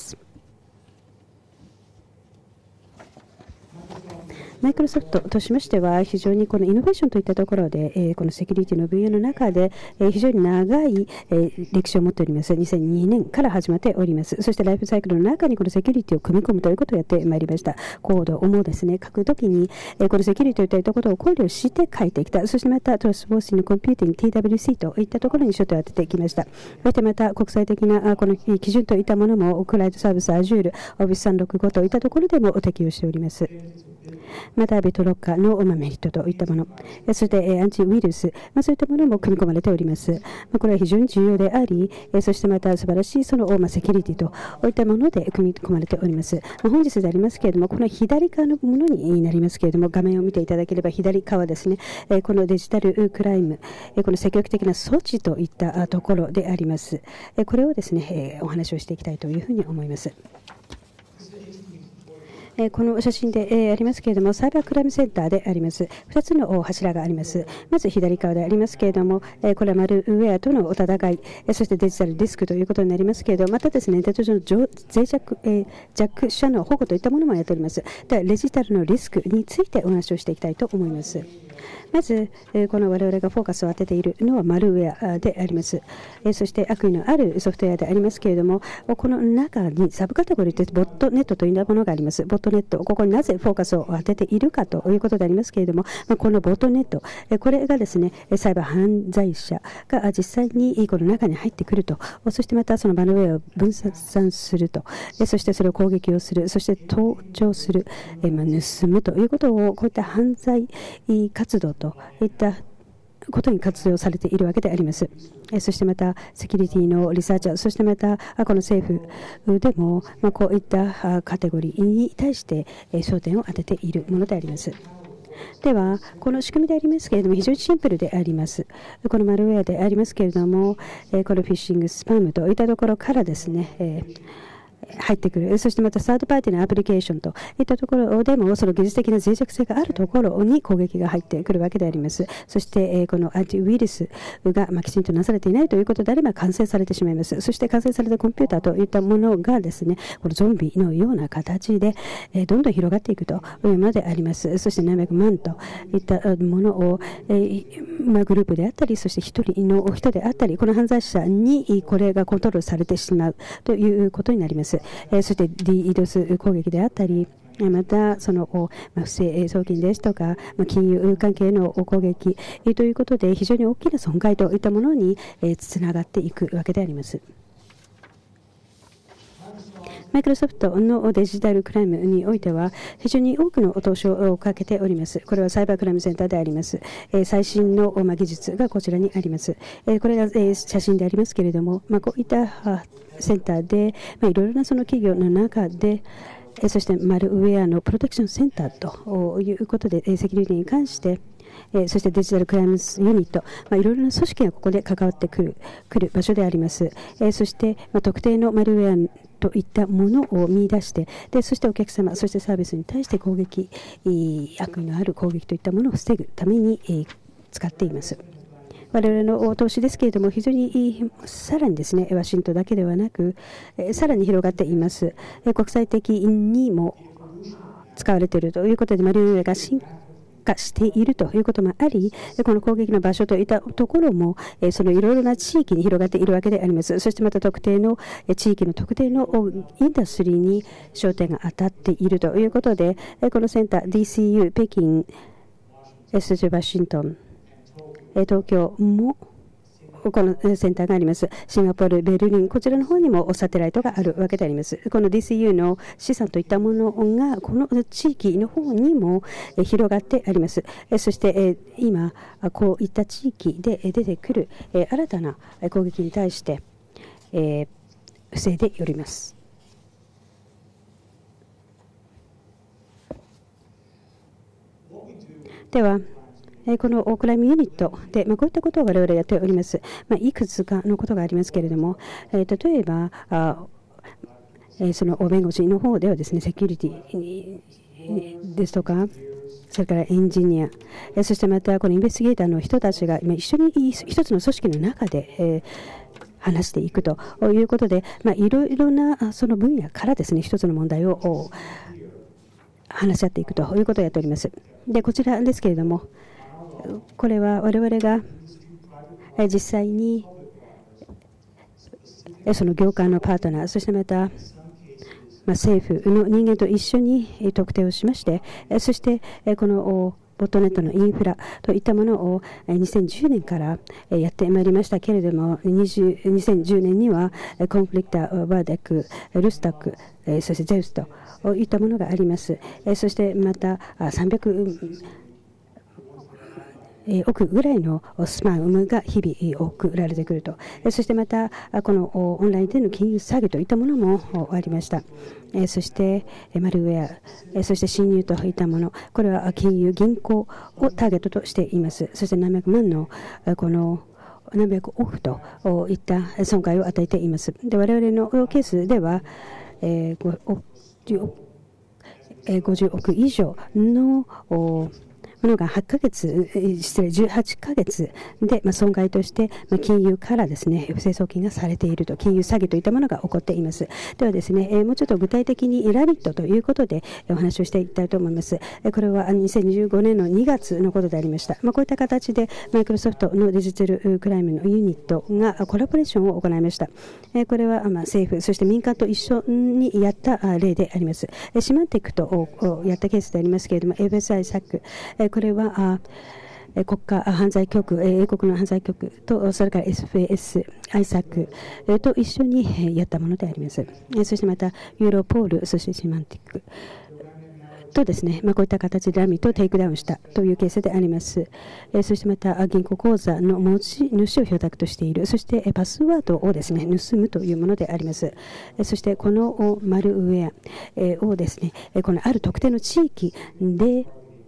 マイクロソフトとしましては、非常にこのイノベーションといったところで、このセキュリティの分野の中で、非常に長い、歴史を持っております。2002年から始まっております。そしてライフサイクルの中にこのセキュリティを組み込むということをやってまいりました。コードをもですね、書くときに、このセキュリティといったことを考慮して書いてきた。そしてまたトラストフォースのコンピューティング TWC といったところに焦点を当ててきました。そしてまた国際的なこの基準といったものも、クラウドサービス Azure、Office 365といったところでも適用しております。また、ベトロッカーのメリットといったもの、そしてアンチウイルス、そういったものも組み込まれております。これは非常に重要であり、そしてまた素晴らしいそのセキュリティといったもので組み込まれております。本日でありますけれども、この左側のものになりますけれども、画面を見ていただければ左側ですね、このデジタルクライム、この積極的な措置といったところであります。これをですね、お話をしていきたいというふうに思います。この写真でありますけれども、サイバークライムセンターであります。2つの柱があります。まず左側でありますけれども、これはマルウェアとのお戦い、そしてデジタルリスクということになりますけれども、またですね、デジタルの弱者の保護といったものもやっております。では、デジタルのリスクについてお話をしていきたいと思います。まず、この我々がフォーカスを当てているのはマルウェアであります。そして悪意のあるソフトウェアでありますけれども、この中にサブカテゴリーとしてボットネットというものがあります。ボットネット、ここになぜフォーカスを当てているかということでありますけれども、このボットネット、これがですね、サイバー犯罪者が実際にこの中に入ってくると、そしてまたそのマルウェアを分散すると、そしてそれを攻撃をする、そして盗聴する、盗むということを、こういった犯罪活動といったことに活用されているわけであります。そしてまたセキュリティのリサーチャー、そしてまたこの政府でもこういったカテゴリーに対して焦点を当てているものであります。では、この仕組みでありますけれども、非常にシンプルであります。このマルウェアでありますけれども、このフィッシング、スパムといったところからですね、入ってくる。そしてまたサードパーティーのアプリケーションといったところでも、その技術的な脆弱性があるところに攻撃が入ってくるわけであります。そして、このアンチウイルスがきちんとなされていないということであれば感染されてしまいます。そして感染されたコンピューターといったものがですね、このゾンビのような形でどんどん広がっていくというものであります。そして何百万といったものをグループであったり、そして一人の人であったり、この犯罪者にこれがコントロールされてしまうということになります。そして DDoS 攻撃であったり、またその不正送金ですとか金融関係の攻撃ということで、非常に大きな損害といったものにつながっていくわけであります。 マイクロソフトのデジタルクライムにおいては非常に多くの投資をかけております。これはサイバークライムセンターであります。最新の技術がこちらにあります。これが写真でありますけれども、こういったセンターでいろいろなその企業の中でそしてマルウェアのプロテクションセンターということでセキュリティに関してそしてデジタルクライムユニット、いろいろな組織がここで関わってくる場所であります。そして、特定のマルウェアといったものを見出して、そしてお客様、そしてサービスに対して攻撃、悪意のある攻撃といったものを防ぐために使っています。我々の投資ですけれども、非常にさらにですね、ワシントンだけではなく、さらに広がっています。国際的にも使われているということで、マルウェアが進化しているということもあり、この攻撃の場所といったところもそのいろいろな地域に広がっているわけであります。そしてまた特定の地域の特定のインダストリーに焦点が当たっているということで、このセンター DCU 北京、そしてワシントン、東京もこのセンターがあります。シンガポール、ベルリン、こちらの方にもサテライトがあるわけであります。この DCU の資産といったものがこの地域の方にも広がってあります。そして今こういった地域で出てくる新たな攻撃に対して防いでおります。ではこのクライムユニットで、こういったことを我々やっております。いくつかのことがありますけれども、例えばその弁護士の方ではですね、セキュリティですとか、それからエンジニア、そしてまたこのインベスティゲーターの人たちが一緒に一つの組織の中で話していくということで、いろいろなその分野からですね、一つの問題を話し合っていくということをやっております。で、こちらですけれども、これは我々が実際にその業界のパートナー、そしてまた政府の人間と一緒に特定をしまして、そしてこのボットネットのインフラといったものを2010年からやってまいりましたけれども、2010年にはコンフリクター、ワーデック、ルスタック、そしてゼウスといったものがあります。そしてまた300億ぐらいのスパムが日々送られてくると。そしてまたこのオンラインでの金融詐欺といったものもありました。そしてマルウェア、そして侵入といったもの、これは金融銀行をターゲットとしています。そして何百万のこの何百億といった損害を与えています。で、我々のケースでは50億以上のものが18ヶ月で損害として金融からですね、不正送金がされていると、金融詐欺といったものが起こっています。ではですね、もうちょっと具体的にラビットということでお話をしていきたいと思います。これは2015年の2月のことでありました。こういった形でマイクロソフトのデジタルクライムのユニットがコラボレーションを行いました。これは政府、そして民間と一緒にやった例であります。シマンティックとやったケースでありますけれども、FSI サック、これは国家犯罪局、英国の犯罪局と、それから FS、ISAC と一緒にやったものであります。そしてまた、ユーロポール、そしてシマンティックとですね、こういった形でラミットをテイクダウンしたというケースであります。そしてまた、銀行口座の持ち主を標的としている、そしてパスワードをですね、盗むというものであります。そしてこのマルウェアをですね、このある特定の地域で、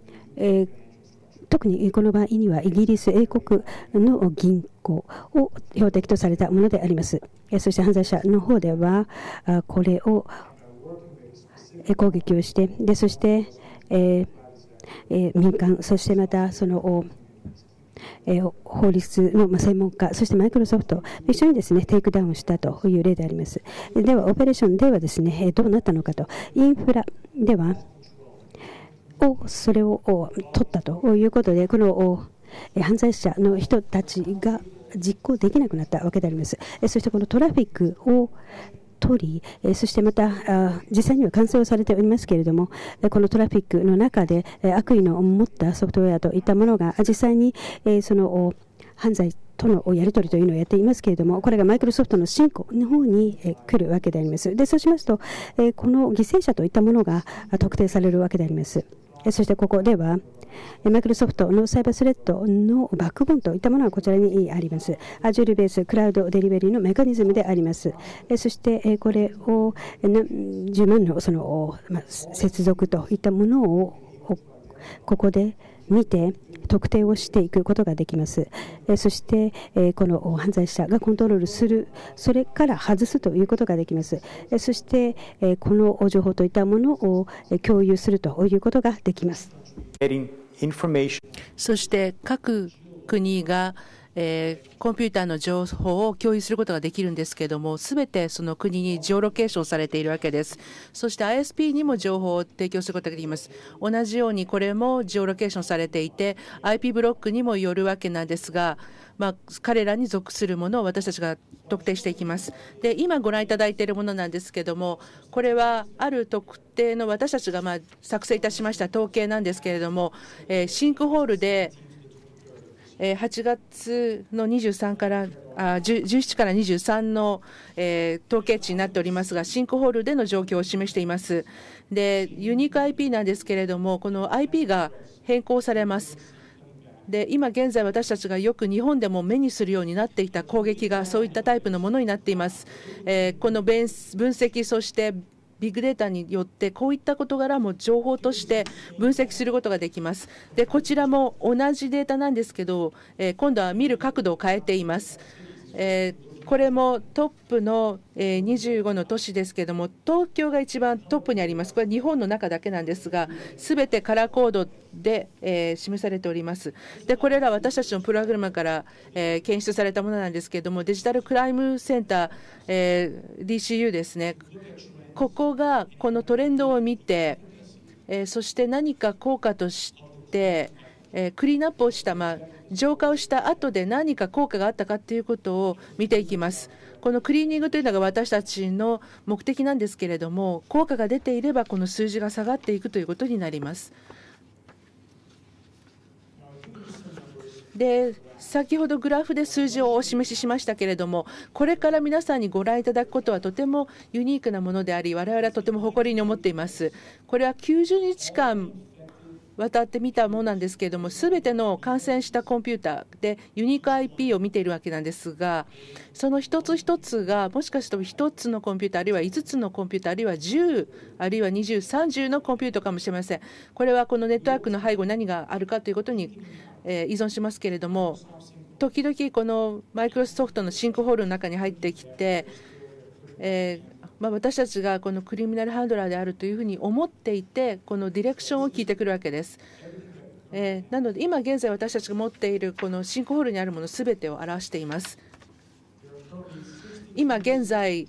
特にこの場合にはイギリス、英国の銀行を標的とされたものであります。そして犯罪者の方ではこれを攻撃をして、そして民間、そしてまたその法律の専門家、そしてマイクロソフト一緒にですねテイクダウンしたという例であります。ではオペレーションではですねどうなったのかと、インフラではそれを取ったということで、この犯罪者の人たちが実行できなくなったわけであります。そしてこのトラフィックを取り、そしてまた実際には完成をされておりますけれども、このトラフィックの中で悪意の持ったソフトウェアといったものが実際にその犯罪とのやり取りというのをやっていますけれども、これがマイクロソフトの新興の方に来るわけであります。で、そうしますと、この犠牲者といったものが特定されるわけであります。そしてここでは、マイクロソフトのサイバースレッドのバックボーンといったものがこちらにあります。Azure ベースクラウドデリバリーのメカニズムであります。そしてこれを10万の接続といったものをここで見て特定をしていくことができます。そしてこの犯罪者がコントロールする、それから外すということができます。そしてこの情報といったものを共有するということができます。 そして各国がコンピューターの情報を共有することができるんですけれども、すべてその国にジオロケーションされているわけです。そして ISP にも情報を提供することができます。同じようにこれもジオロケーションされていて、IP ブロックにもよるわけなんですが、彼らに属するものを私たちが特定していきます。で、今ご覧いただいているものなんですけれども、これはある特定の私たちが作成いたしました統計なんですけれども、シンクホールで8月の23から17から23の、統計値になっておりますが、シンクホールでの状況を示しています。で、ユニーク IP なんですけれども、この IP が変更されます。で、今現在私たちがよく日本でも目にするようになっていた攻撃がそういったタイプのものになっています。この分析、そしてビッグデータによってこういった事柄も情報として分析することができます。で、こちらも同じデータなんですけど、今度は見る角度を変えています。これもトップの25の都市ですけれども、東京が一番トップにあります。これは日本の中だけなんですが、すべてカラーコードで示されております。で、これら私たちのプログラムから検出されたものなんですけれども、デジタルクライムセンター、DCU ですね。ここがこのトレンドを見て、そして何か効果として、クリーンアップをした、浄化をした後で何か効果があったかということを見ていきます。このクリーニングというのが私たちの目的なんですけれども、効果が出ていればこの数字が下がっていくということになります。で、先ほどグラフで数字をお示ししましたけれども、これから皆さんにご覧いただくことはとてもユニークなものであり、我々はとても誇りに思っています。これは90日間渡ってみたものなんですけれども、すべての感染したコンピューターでユニーク IP を見ているわけなんですが、その一つ一つがもしかして1つのコンピューター、あるいは5つのコンピューター、あるいは10、あるいは20、30のコンピューターかもしれません。これはこのネットワークの背後に何があるかということに依存しますけれども、時々このマイクロソフトのシンクホールの中に入ってきて、私たちがこのクリミナルハンドラーであるというふうに思っていて、このディレクションを聞いてくるわけです。なので今現在私たちが持っているこのシンクホールにあるものすべてを表しています。今現在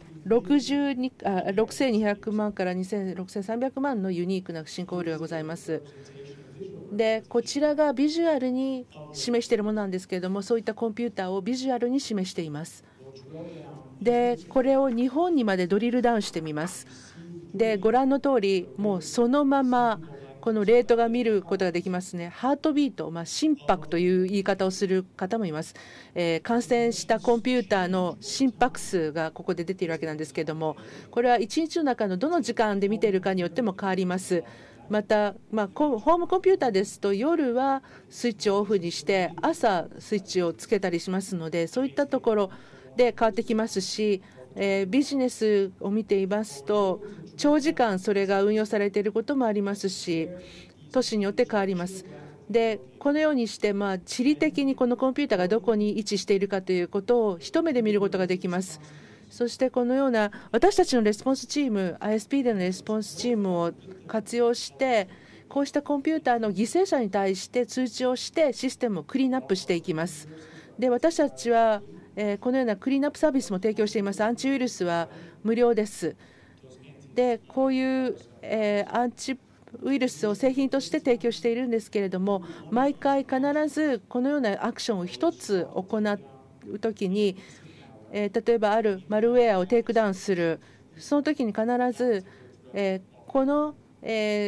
6200万から6300万のユニークなシンクホールがございます。で、こちらがビジュアルに示しているものなんですけれども、そういったコンピューターをビジュアルに示しています。で、これを日本にまでドリルダウンしてみます。で、ご覧の通り、もうそのままこのレートが見ることができますね。ハートビート、心拍という言い方をする方もいます。感染したコンピューターの心拍数がここで出ているわけなんですけれども、これは1日の中のどの時間で見ているかによっても変わります。また、ホームコンピューターですと夜はスイッチをオフにして朝スイッチをつけたりしますので、そういったところで変わってきますし、ビジネスを見ていますと長時間それが運用されていることもありますし、都市によって変わります。で、このようにして、地理的にこのコンピューターがどこに位置しているかということを一目で見ることができます。そしてこのような私たちのレスポンスチーム、 ISP でのレスポンスチームを活用して、こうしたコンピューターの犠牲者に対して通知をしてシステムをクリーンアップしていきます。で、私たちはこのようなクリーンアップサービスも提供しています。アンチウイルスは無料です。で、こういうアンチウイルスを製品として提供しているんですけれども、毎回必ずこのようなアクションを一つ行うときに、例えばあるマルウェアをテイクダウンする、その時に必ず、この、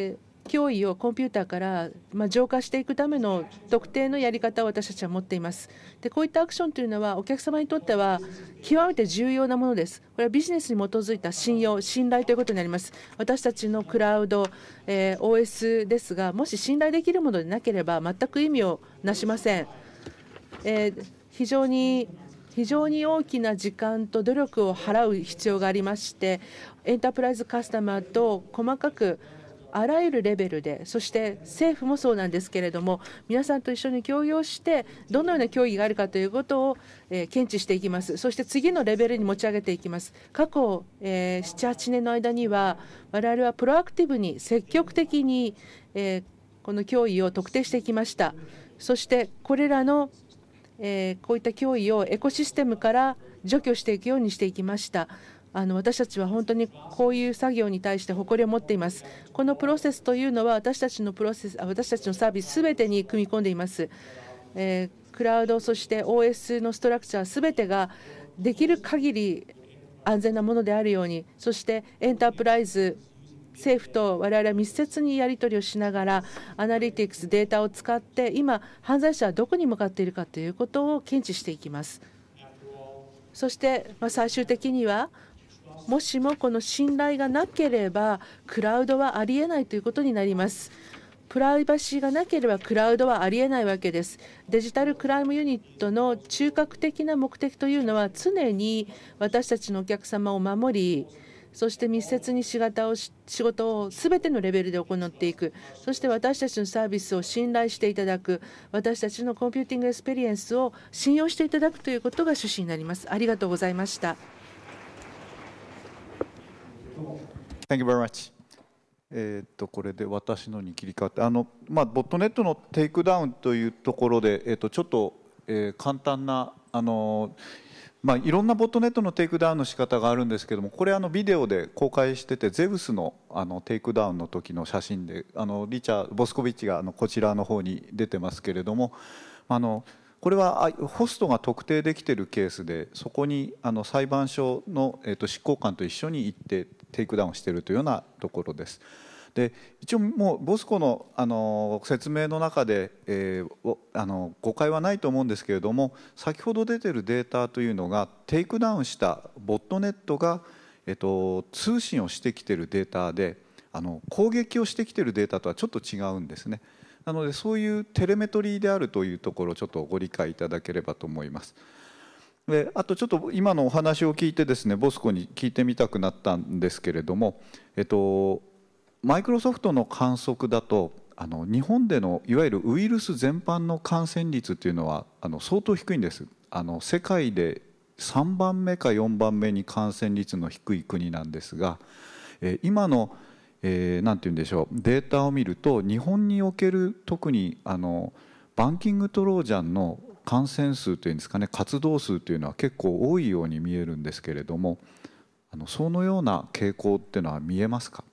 脅威をコンピューターから浄化していくための特定のやり方を私たちは持っています。で、こういったアクションというのはお客様にとっては極めて重要なものです。これはビジネスに基づいた信用、信頼ということになります。私たちのクラウド、OS ですが、もし信頼できるものでなければ全く意味をなしません。非常に大きな時間と努力を払う必要がありまして、エンタープライズカスタマーと細かくあらゆるレベルで、そして政府もそうなんですけれども、皆さんと一緒に協業してどのような協議があるかということを検知していきます。そして次のレベルに持ち上げていきます。過去7、8年の間には我々はプロアクティブに積極的にこの脅威を特定していきました。そしてこれらのこういった脅威をエコシステムから除去していくようにしていきました。私たちは本当にこういう作業に対して誇りを持っています。このプロセスというのは私たちのサービスすべてに組み込んでいます。クラウド、そして OS のストラクチャーすべてができる限り安全なものであるように、そしてエンタープライズ、政府と我々は密接にやり取りをしながらアナリティクス、データを使って今犯罪者はどこに向かっているかということを検知していきます。そして最終的にはもしもこの信頼がなければクラウドはありえないということになります。プライバシーがなければクラウドはありえないわけです。デジタルクライムユニットの中核的な目的というのは常に私たちのお客様を守り、そして密接に仕事をすべてのレベルで行っていく、そして私たちのサービスを信頼していただく、私たちのコンピューティングエクスペリエンスを信用していただくということが趣旨になります。ありがとうございました。 Thank you very much. これで私のに切り替わってボットネットのテイクダウンというところで、ちょっと、簡単ないろんなボットネットのテイクダウンの仕方があるんですけども、これビデオで公開してて、ゼウスのテイクダウンの時の写真でボスコビッチがこちらの方に出てますけれども、これはホストが特定できているケースで、そこに裁判所の執行官と一緒に行ってテイクダウンしているというようなところです。で一応もうボスコの説明の中で、誤解はないと思うんですけれども、先ほど出ているデータというのがテイクダウンしたボットネットが、通信をしてきているデータで、攻撃をしてきているデータとはちょっと違うんですね。なのでそういうテレメトリーであるというところをちょっとご理解いただければと思います。であとちょっと今のお話を聞いてですね、ボスコに聞いてみたくなったんですけれども、マイクロソフトの観測だと日本でのいわゆるウイルス全般の感染率というのは相当低いんです。世界で3番目か4番目に感染率の低い国なんですが、今のなんて言うんでしょう、データを見ると日本における特にバンキングトロージャンの感染数というんですかね、活動数というのは結構多いように見えるんですけれども、そのような傾向っていうのは見えますか？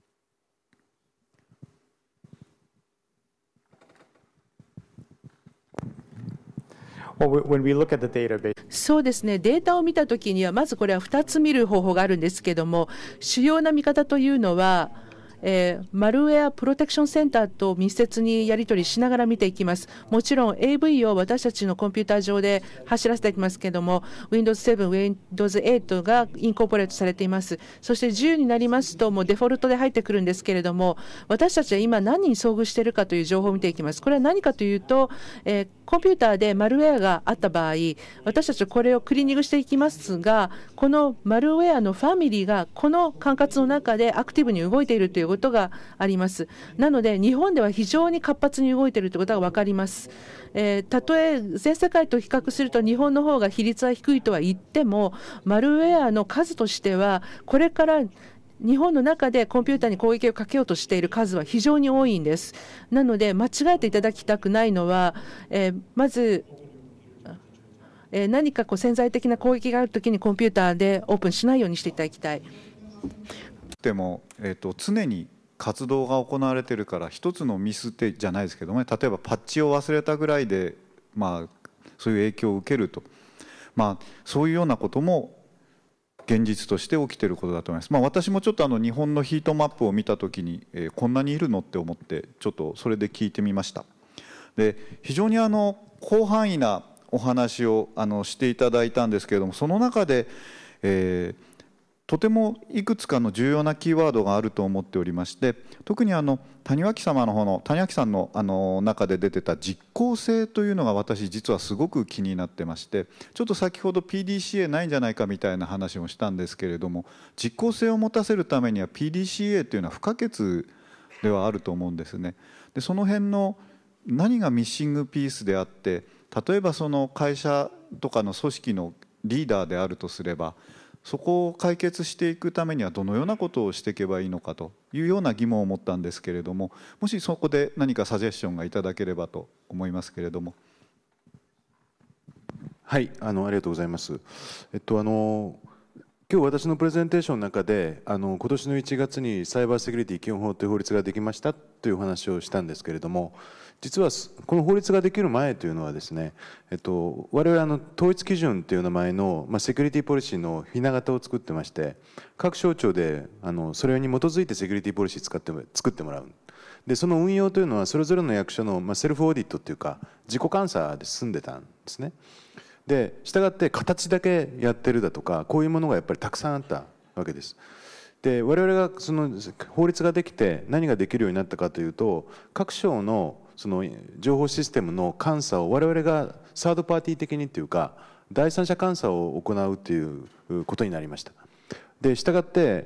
そうですね、データを見たときには、まずこれは2つ見る方法があるんですけれども、主要な見方というのは、マルウェアプロテクションセンターと密接にやり取りしながら見ていきます。もちろん AV を私たちのコンピューター上で走らせていきますけれども、Windows 7、Windows 8がインコーポレートされています。そして10になりますと、もうデフォルトで入ってくるんですけれども、私たちは今何に遭遇しているかという情報を見ていきます。これは何かというと、コンピューターでマルウェアがあった場合、私たちはこれをクリーニングしていきますが、このマルウェアのファミリーがこの管轄の中でアクティブに動いているということがあります。なので日本では非常に活発に動いているということが分かります。たとえ全世界と比較すると日本の方が比率は低いとは言っても、マルウェアの数としてはこれから日本の中でコンピューターに攻撃をかけようとしている数は非常に多いんです。なので間違えていただきたくないのは、まず何か潜在的な攻撃があるときにコンピューターでオープンしないようにしていただきたい。 でも、常に活動が行われているから一つのミスってじゃないですけども、例えばパッチを忘れたぐらいで、そういう影響を受けると、そういうようなことも現実として起きていることだと思います。私もちょっと日本のヒートマップを見たときに、こんなにいるのって思ってちょっとそれで聞いてみました。で非常に広範囲なお話をしていただいたんですけれども、その中で、とてもいくつかの重要なキーワードがあると思っておりまして、特に谷脇さんの中で出てた実効性というのが私実はすごく気になってまして、ちょっと先ほど PDCA ないんじゃないかみたいな話もしたんですけれども、実効性を持たせるためには PDCA というのは不可欠ではあると思うんですね。でその辺の何がミッシングピースであって、例えばその会社とかの組織のリーダーであるとすれば、そこを解決していくためにはどのようなことをしていけばいいのかというような疑問を持ったんですけれども、もしそこで何かサジェスションがいただければと思いますけれども。 はい、ありがとうございます。今日私のプレゼンテーションの中で今年の1月にサイバーセキュリティ基本法という法律ができましたというお話をしたんですけれども、実はこの法律ができる前というのはですね、我々統一基準という名前の、セキュリティポリシーのひな形を作ってまして、各省庁でそれに基づいてセキュリティポリシー作ってもらう。でその運用というのはそれぞれの役所の、セルフオーディットというか自己監査で済んでたんですね。でしたがって形だけやってるだとか、こういうものがやっぱりたくさんあったわけです。で我々がその法律ができて何ができるようになったかというと、各省のその情報システムの監査を我々がサードパーティー的にというか第三者監査を行うということになりました。でしたがって、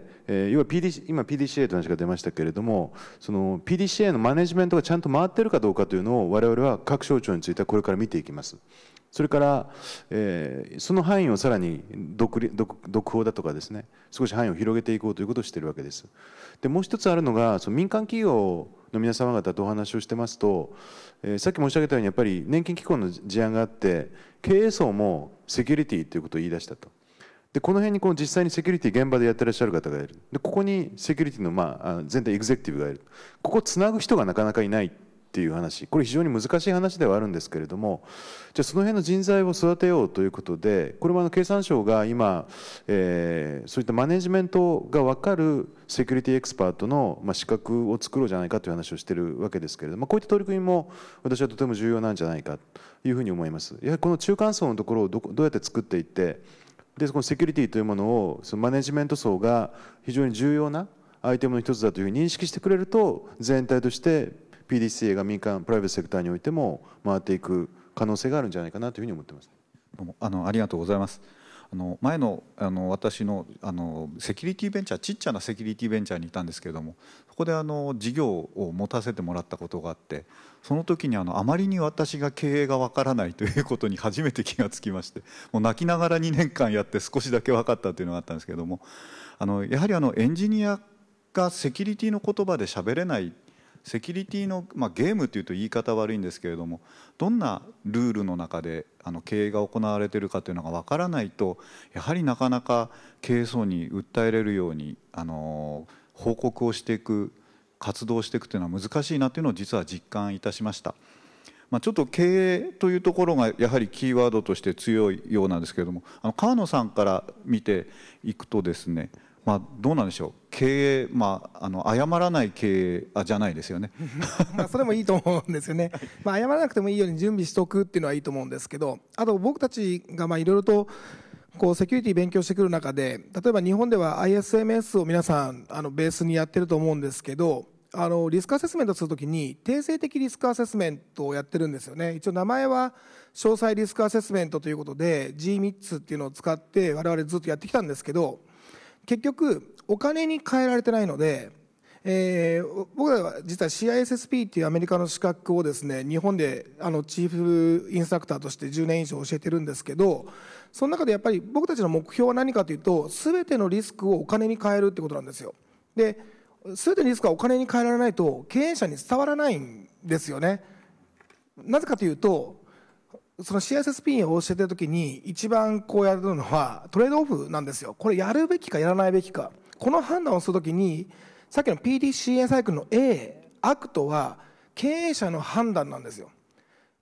今 PDCA という話が出ましたけれども、その PDCA のマネジメントがちゃんと回っているかどうかというのを我々は各省庁についてはこれから見ていきます。それから、その範囲をさらに独法だとかですね、少し範囲を広げていこうということをしているわけです。でもう一つあるのが、その民間企業の皆様方とお話をしてますと、さっき申し上げたようにやっぱり年金機構の事案があって経営層もセキュリティということを言い出したと。でこの辺に実際にセキュリティ現場でやってらっしゃる方がいる。でここにセキュリティの全体エグゼクティブがいる。ここをつなぐ人がなかなかいないっていう話、これ非常に難しい話ではあるんですけれども、じゃあその辺の人材を育てようということで、これも経産省が今、そういったマネジメントが分かるセキュリティエキスパートの資格を作ろうじゃないかという話をしているわけですけれども、こういった取り組みも私はとても重要なんじゃないかというふうに思います。やはりこの中間層のところをどうやって作っていって、でこのセキュリティというものをそのマネジメント層が非常に重要なアイテムの一つだというふうに認識してくれると、全体としてPDCA が民間プライベートセクターにおいても回っていく可能性があるんじゃないかなというふうに思っています。 どうもありがとうございます。前の私のセキュリティベンチャー、ちっちゃなセキュリティベンチャーにいたんですけれども、そこで事業を持たせてもらったことがあって、その時にあまりに私が経営がわからないということに初めて気がつきまして、もう泣きながら2年間やって少しだけ分かったというのがあったんですけれども、やはりエンジニアがセキュリティの言葉で喋れない、セキュリティの、ゲームというと言い方悪いんですけれども、どんなルールの中で経営が行われているかというのが分からないと、やはりなかなか経営層に訴えれるように報告をしていく、活動をしていくというのは難しいなというのを実は実感いたしました。ちょっと経営というところがやはりキーワードとして強いようなんですけれども、川野さんから見ていくとですね、どうなんでしょう、経営、謝らない経営じゃないですよねそれもいいと思うんですよね、謝らなくてもいいように準備しておくっていうのはいいと思うんですけど、あと僕たちがいろいろとセキュリティ勉強してくる中で、例えば日本では ISMS を皆さんベースにやってると思うんですけど、リスクアセスメントするときに定性的リスクアセスメントをやってるんですよね。一応名前は詳細リスクアセスメントということで GMITS っていうのを使って我々ずっとやってきたんですけど、結局お金に換えられてないので、僕らは実は CISSP っていうアメリカの資格をですね、日本でチーフインストラクターとして10年以上教えてるんですけど、その中でやっぱり僕たちの目標は何かというと、全てのリスクをお金に換えるってことなんですよ。で全てのリスクはお金に換えられないと経営者に伝わらないんですよね。なぜかというと、その CISSP を教えてるときに一番やるのはトレードオフなんですよ。これやるべきかやらないべきか、この判断をするときにさっきの PDCA サイクルの A、アクトは経営者の判断なんですよ。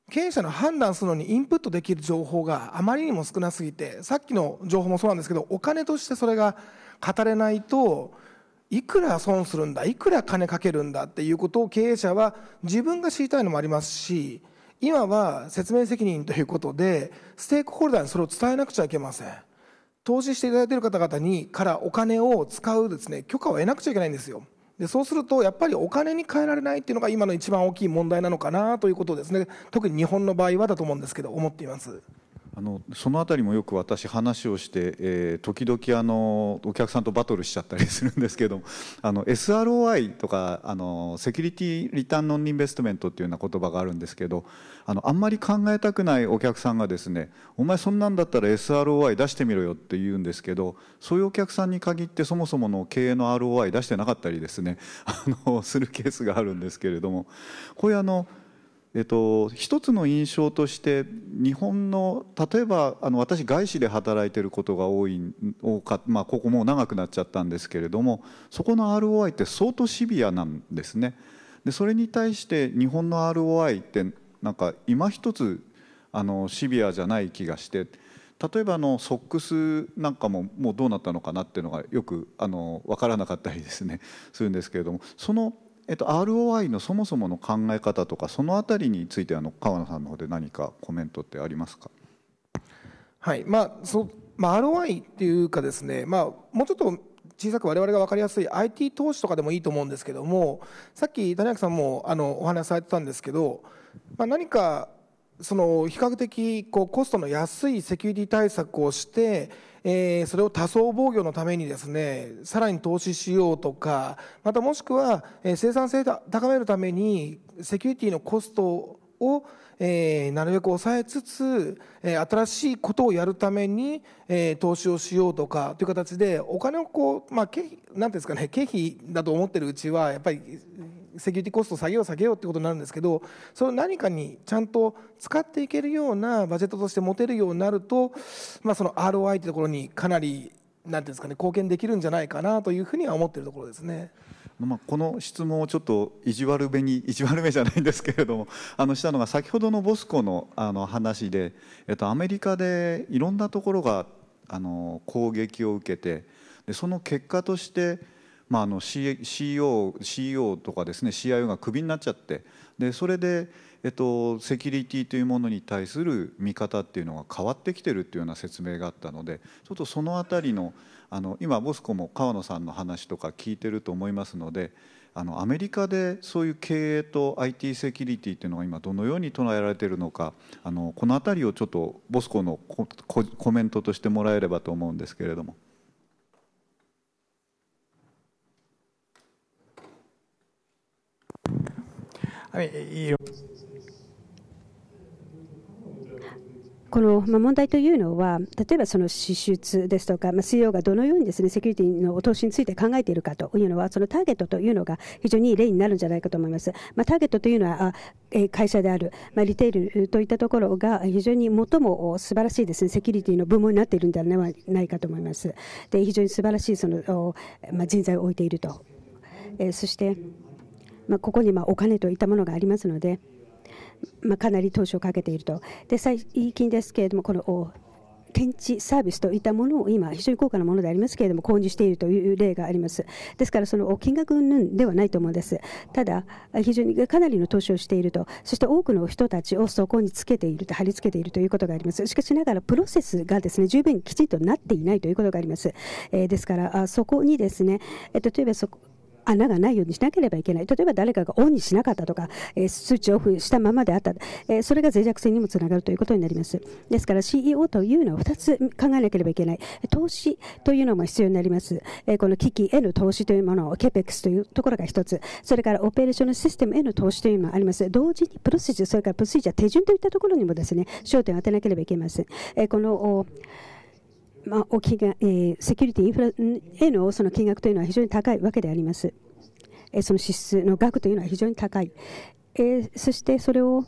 経営者の判断するのにインプットできる情報があまりにも少なすぎて、さっきの情報もそうなんですけど、お金としてそれが語れないと、いくら損するんだ、いくら金かけるんだっていうことを経営者は自分が知りたいのもありますし、今は説明責任ということでステークホルダーにそれを伝えなくちゃいけません。投資していただいている方々にからお金を使うですね、許可を得なくちゃいけないんですよ。でそうするとやっぱりお金に換えられないっていうのが今の一番大きい問題なのかなということをですね、特に日本の場合はだと思うんですけど、思っています。 そのあたりもよく私話をして、時々お客さんとバトルしちゃったりするんですけど、SROI とかセキュリティリターンノンインベストメントっていうような言葉があるんですけど、あんまり考えたくないお客さんがですね、お前そんなんだったら SROI 出してみろよって言うんですけど、そういうお客さんに限ってそもそもの経営の ROI 出してなかったりですねするケースがあるんですけれども、こういう一つの印象として日本の例えば私外資で働いていることが多か、ここもう長くなっちゃったんですけれども、そこの ROI って相当シビアなんですね。でそれに対して日本の ROI ってなんか今一つシビアじゃない気がして、例えばソックスなんかももうどうなったのかなっていうのがよく分からなかったりですねするんですけれども、そのROI のそもそもの考え方とか、そのあたりについて川野さんの方で何かコメントってありますか？ はい、ROI っていうかですね、もうちょっと小さく我々が分かりやすい IT 投資とかでもいいと思うんですけども、さっき谷垣さんもお話しされてたんですけど、何かその比較的コストの安いセキュリティ対策をして、それを多層防御のためにですね、さらに投資しようとか、またもしくは生産性を高めるためにセキュリティのコストをなるべく抑えつつ、新しいことをやるために投資をしようとかという形でお金を経費なんですかね、経費だと思ってるうちはやっぱりセキュリティコストを下げようってことになるんですけど、それを何かにちゃんと使っていけるようなバジェットとして持てるようになると、その ROI というところにかなりなんていうんですかね、貢献できるんじゃないかなというふうには思っているところですね。 この質問をちょっと意地悪めじゃないんですけれどもしたのが、先ほどのボスコの話で、アメリカでいろんなところが攻撃を受けて、でその結果としてCEO とかですね CIO がクビになっちゃって、でそれでセキュリティというものに対する見方っていうのが変わってきてるっていうような説明があったので、ちょっとそのあたりの今ボスコも川野さんの話とか聞いてると思いますので、アメリカでそういう経営と IT セキュリティっていうのが今どのように捉えられているのか、このあたりをちょっとボスコのコメントとしてもらえればと思うんですけれども。 この問題というのは、例えばその支出ですとか、CEO がどのようにですね、セキュリティの投資について考えているかというのは、そのターゲットというのが非常にいい例になるんじゃないかと思います。ターゲットというのは会社である、リテールといったところが非常に最も素晴らしいですね、セキュリティの部門になっているんではないかと思います。で、非常に素晴らしいその人材を置いていると。そして、ここにお金といったものがありますので、かなり投資をかけていると。で、最近ですけれども、この検知サービスといったものを今非常に高価なものでありますけれども購入しているという例があります。ですからその金額ではないと思うんです。ただ非常にかなりの投資をしていると、そして多くの人たちをそこにつけていると、貼り付けているということがあります。しかしながらプロセスがですね十分にきちんとなっていないということがあります。ですからそこにですね、例えば穴がないようにしなければいけない。例えば誰かがオンにしなかったとか、スイッチオフしたままであった、それが脆弱性にもつながるということになります。ですから CEO というのは2つ考えなければいけない。投資というのも必要になります。この機器への投資というものを CAPEX というところが1つ、それからオペレーションシステムへの投資というのもあります。同時にプロセス、それからプロシージャー、手順といったところにもですね焦点を当てなければいけません。このセキュリティインフラへのその金額というのは非常に高いわけであります。その支出の額というのは非常に高い。そしてそれを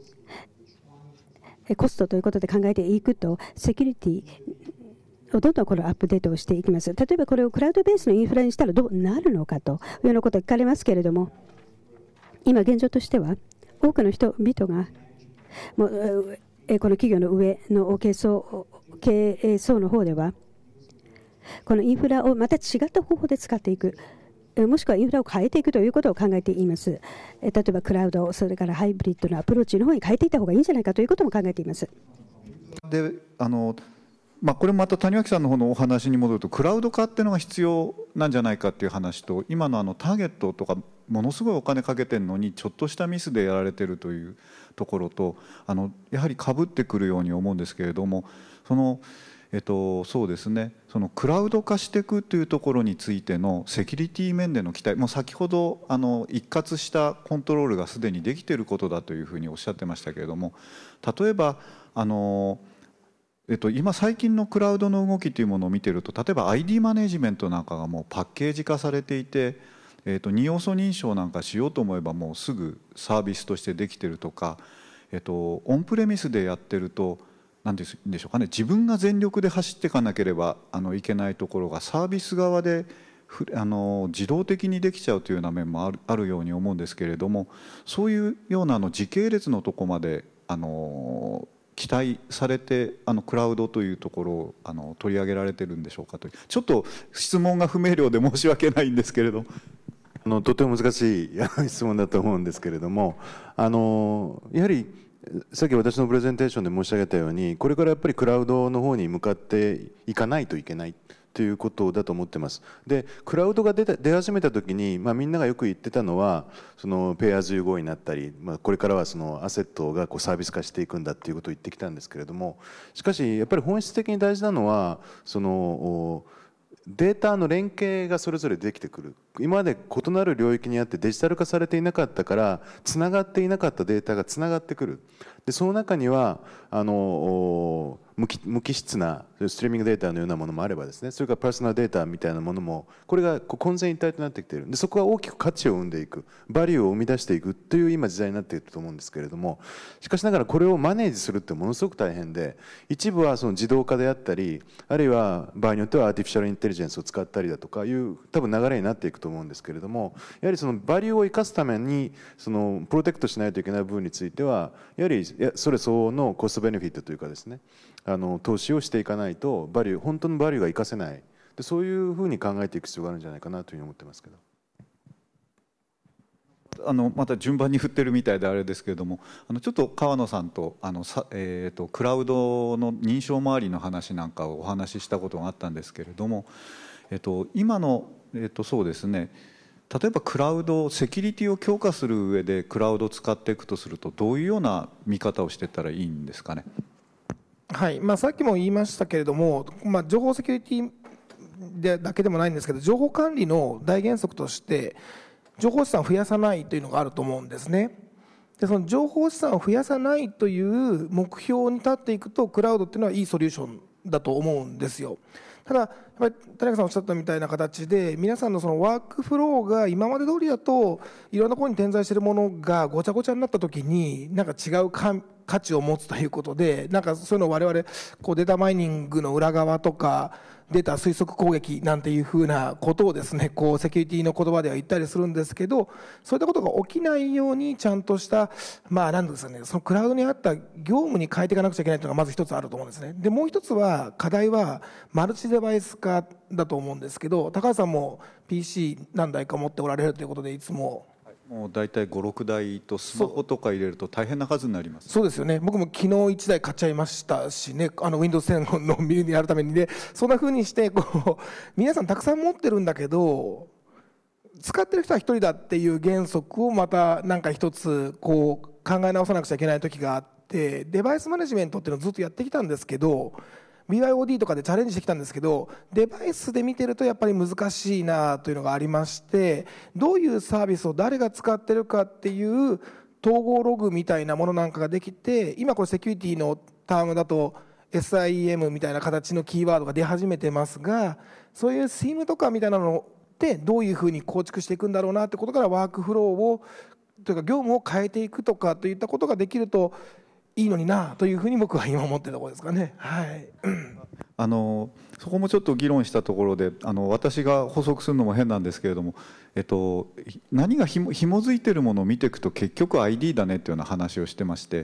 コストということで考えていくと、セキュリティをどんどんこれをアップデートをしていきます。例えばこれをクラウドベースのインフラにしたらどうなるのかというようなことが聞かれますけれども、今現状としては多くの人々がもうこの企業の上の経営層の方では、このインフラをまた違った方法で使っていく、もしくはインフラを変えていくということを考えています。例えばクラウド、それからハイブリッドのアプローチの方に変えていった方がいいんじゃないかということも考えています。 でこれまた谷脇さんの方のお話に戻ると、クラウド化っていうのが必要なんじゃないかっていう話と、今のターゲットとかものすごいお金かけてるのにちょっとしたミスでやられてるというところとやはりかぶってくるように思うんですけれども、そうですね、そのクラウド化していくというところについてのセキュリティ面での期待も先ほど一括したコントロールがすでにできていることだというふうにおっしゃってましたけれども、例えば今最近のクラウドの動きというものを見ていると、例えば ID マネジメントなんかがもうパッケージ化されていて、2要素認証なんかしようと思えばもうすぐサービスとしてできているとか、オンプレミスでやってると何て言うんでしょうかね、自分が全力で走っていかなければいけないところがサービス側で自動的にできちゃうというような面もあるように思うんですけれども、そういうような時系列のところまで期待されてクラウドというところを取り上げられてるんでしょうかという、ちょっと質問が不明瞭で申し訳ないんですけれども。 とても難しい質問だと思うんですけれども、やはりさっき私のプレゼンテーションで申し上げたように、これからやっぱりクラウドの方に向かっていかないといけないということだと思ってます。でクラウドが出始めた時に、みんながよく言ってたのはそのペイアズユーゴーになったり、これからはそのアセットがサービス化していくんだっていうことを言ってきたんですけれども、しかしやっぱり本質的に大事なのはそのデータの連携がそれぞれできてくる。今まで異なる領域にあってデジタル化されていなかったから、つながっていなかったデータがつながってくる。でその中には無機質なストリーミングデータのようなものもあればですね、それからパーソナルデータみたいなものも、これが混然一体となってきている。でそこが大きく価値を生んでいく、バリューを生み出していくという今時代になっていると思うんですけれども、しかしながらこれをマネージするってものすごく大変で、一部はその自動化であったり、あるいは場合によってはアーティフィシャルインテリジェンスを使ったりだとかいう多分流れになっていくと思うんですけれども、やはりそのバリューを生かすためにそのプロテクトしないといけない部分については、やはりそれ相応のコストベネフィットというかですね、投資をしていかないと本当のバリューが生かせない。でそういうふうに考えていく必要があるんじゃないかなというふうに思ってますけど。 また順番に振ってるみたいであれですけれども、ちょっと川野さんとクラウドの認証周りの話なんかをお話ししたことがあったんですけれども、今の、そうですね、例えばクラウドセキュリティを強化する上でクラウドを使っていくとすると、どういうような見方をしていったらいいんですかね。 はい、さっきも言いましたけれども、情報セキュリティだけでもないんですけど、情報管理の大原則として情報資産を増やさないというのがあると思うんですね。でその情報資産を増やさないという目標に立っていくと、クラウドっていうのはいいソリューションだと思うんですよ。ただやっぱり谷中さんおっしゃったみたいな形で、皆さんのそのワークフローが今まで通りだといろんなところに点在しているものがごちゃごちゃになった時に、なんか違う価値を持つということで、なんかそういうのを我々データマイニングの裏側とかデータ推測攻撃なんていうふうなことをですね、セキュリティの言葉では言ったりするんですけど、そういったことが起きないようにちゃんとしたなんですかね、そのクラウドにあった業務に変えていかなくちゃいけないというのがまず一つあると思うんですね。でもう一つは課題はマルチデバイス化だと思うんですけど、高橋さんも PC 何台か持っておられるということで、いつももう大体5、6台とスマホとか入れると大変な数になります。 そうですよね。僕も昨日1台買っちゃいましたしね、Windows 10の見るにやるためにね、そんな風にして皆さんたくさん持ってるんだけど、使ってる人は1人だっていう原則をまたなんか一つ考え直さなくちゃいけない時があって、デバイスマネジメントっていうのをずっとやってきたんですけど、BYOD とかでチャレンジしてきたんですけど、デバイスで見てるとやっぱり難しいなというのがありまして、どういうサービスを誰が使ってるかっていう統合ログみたいなものなんかができて、今これセキュリティのタームだと SIEM みたいな形のキーワードが出始めてますが、そういう SIEM とかみたいなのってどういうふうに構築していくんだろうなってことから、ワークフローをというか業務を変えていくとかといったことができるといいのになというふうに僕は今思っているところですかね。はい、 そこもちょっと議論したところで、私が補足するのも変なんですけれども、何が紐づいているものを見ていくと結局 ID だねっていうような話をしてまして、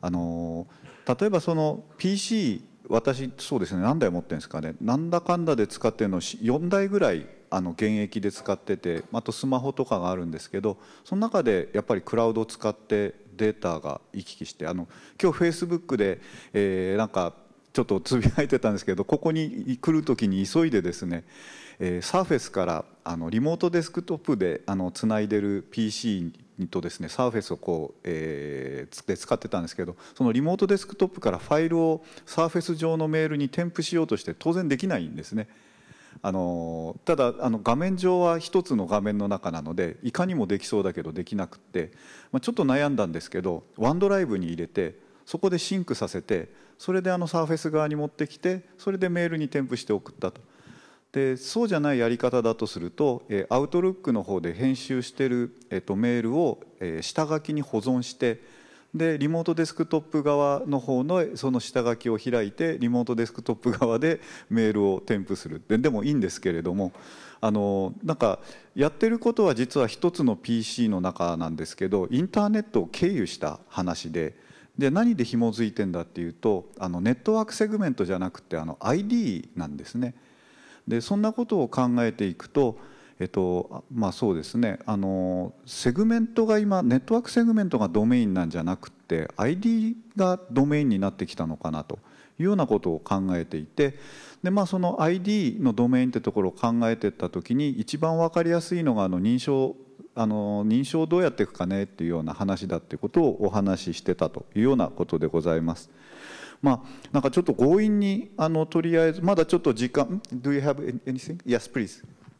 例えばその PC、私そうですね、何台持ってるんですかね、なんだかんだで使ってるの4台ぐらい現役で使ってて、あとスマホとかがあるんですけど、その中でやっぱりクラウドを使ってデータが行き来して、今日フェイスブックで、なんかちょっとつぶやいてたんですけど、ここに来る時に急いでですね、サーフェスからリモートデスクトップでつないでる PC とですね、サーフェスをこう、で使ってたんですけど、そのリモートデスクトップからファイルをサーフェス上のメールに添付しようとして当然できないんですね。ただ画面上は一つの画面の中なのでいかにもできそうだけどできなくって、ちょっと悩んだんですけど、ワンドライブに入れてそこでシンクさせて、それでサーフェス側に持ってきて、それでメールに添付して送ったと。でそうじゃないやり方だとすると、アウトルックの方で編集してる、メールを、下書きに保存して、でリモートデスクトップ側の方のその下書きを開いてリモートデスクトップ側でメールを添付する。でもいいんですけれども、なんかやってることは実は一つの PC の中なんですけど、インターネットを経由した話で、何で紐づいてんだっていうと、ネットワークセグメントじゃなくてID なんですね。でそんなことを考えていくと、そうですね、セグメントが今ネットワークセグメントがドメインなんじゃなくて ID がドメインになってきたのかなというようなことを考えていて、で、その ID のドメインってところを考えていった時に一番分かりやすいのが認証をどうやっていくかねっていうような話だっていうことをお話ししてたというようなことでございます。なんかちょっと強引にとりあえずまだちょっと時間 Do you have anything? Yes, please.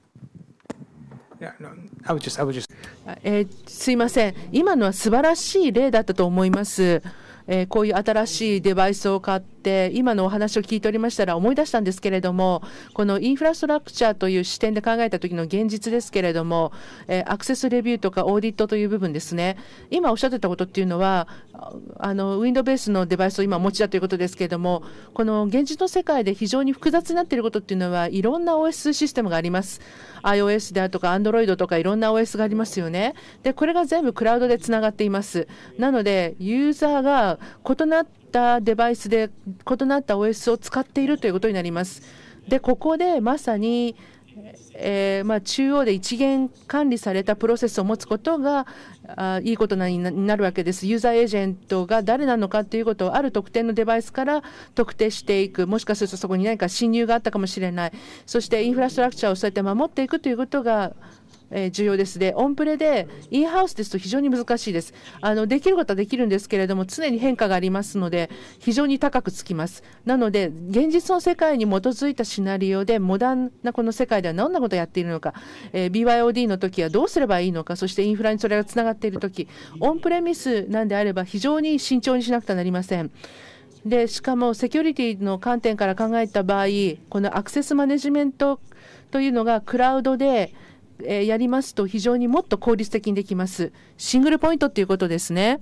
Yeah, no, すいません、今のは素晴らしい例だったと思います。こういう新しいデバイスを買って今のお話を聞いておりましたら思い出したんですけれども、このインフラストラクチャーという視点で考えた時の現実ですけれども、アクセスレビューとかオーディットという部分ですね。今おっしゃってたことっていうのはWindows ベースのデバイスを今お持ちだということですけれども、この現実の世界で非常に複雑になっていることっていうのはいろんな OS システムがあります。iOS であるとか Android とかいろんな OS がありますよね。でこれが全部クラウドでつながっています。なのでユーザーが異なったデバイスで異なった OS を使っているということになります。でここでまさに中央で一元管理されたプロセスを持つことがいいことになるわけです。ユーザーエージェントが誰なのかということをある特定のデバイスから特定していく。もしかするとそこに何か侵入があったかもしれない。そしてインフラストラクチャーをそうやって守っていくということが重要です。で、オンプレでインハウスですと非常に難しいです。できることはできるんですけれども、常に変化がありますので、非常に高くつきます。なので、現実の世界に基づいたシナリオで、モダンなこの世界ではどんなことをやっているのか、BYOD の時はどうすればいいのか、そしてインフラにそれがつながっている時、オンプレミスなんであれば非常に慎重にしなくてはなりません。で、しかもセキュリティの観点から考えた場合、このアクセスマネジメントというのがクラウドでやりますと非常にもっと効率的にできます。シングルポイントということですね。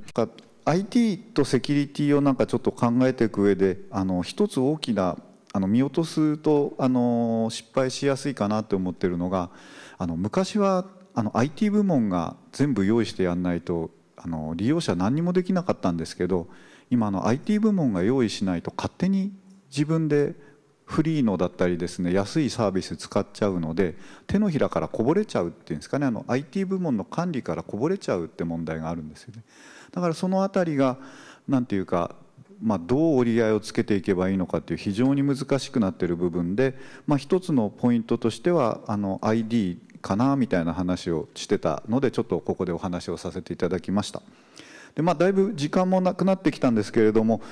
IT とセキュリティをなんかちょっと考えていく上で一つ大きな見落とすと失敗しやすいかなと思っているのが、昔はIT 部門が全部用意してやんないと利用者何にもできなかったんですけど、今IT 部門が用意しないと勝手に自分でフリーのだったりですね、安いサービス使っちゃうので手のひらからこぼれちゃうっていうんですかね、IT 部門の管理からこぼれちゃうって問題があるんですよね。だからそのあたりがなんていうか、どう折り合いをつけていけばいいのかっていう非常に難しくなっている部分で、一つのポイントとしてはID かなみたいな話をしてたので、ちょっとここでお話をさせていただきました。で、だいぶ時間もなくなってきたんですけれども、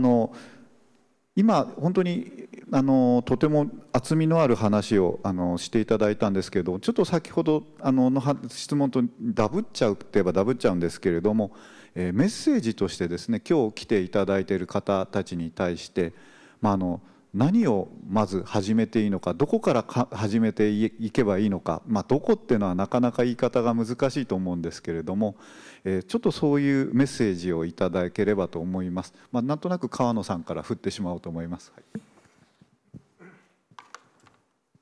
今本当にとても厚みのある話をしていただいたんですけど、ちょっと先ほどの質問とダブっちゃうって言えばダブっちゃうんですけれども、メッセージとしてですね、今日来ていただいている方たちに対して、何をまず始めていいのか、どこから始めていけばいいのか、どこっていうのはなかなか言い方が難しいと思うんですけれども、ちょっとそういうメッセージをいただければと思います。なんとなく川野さんから振ってしまおうと思います。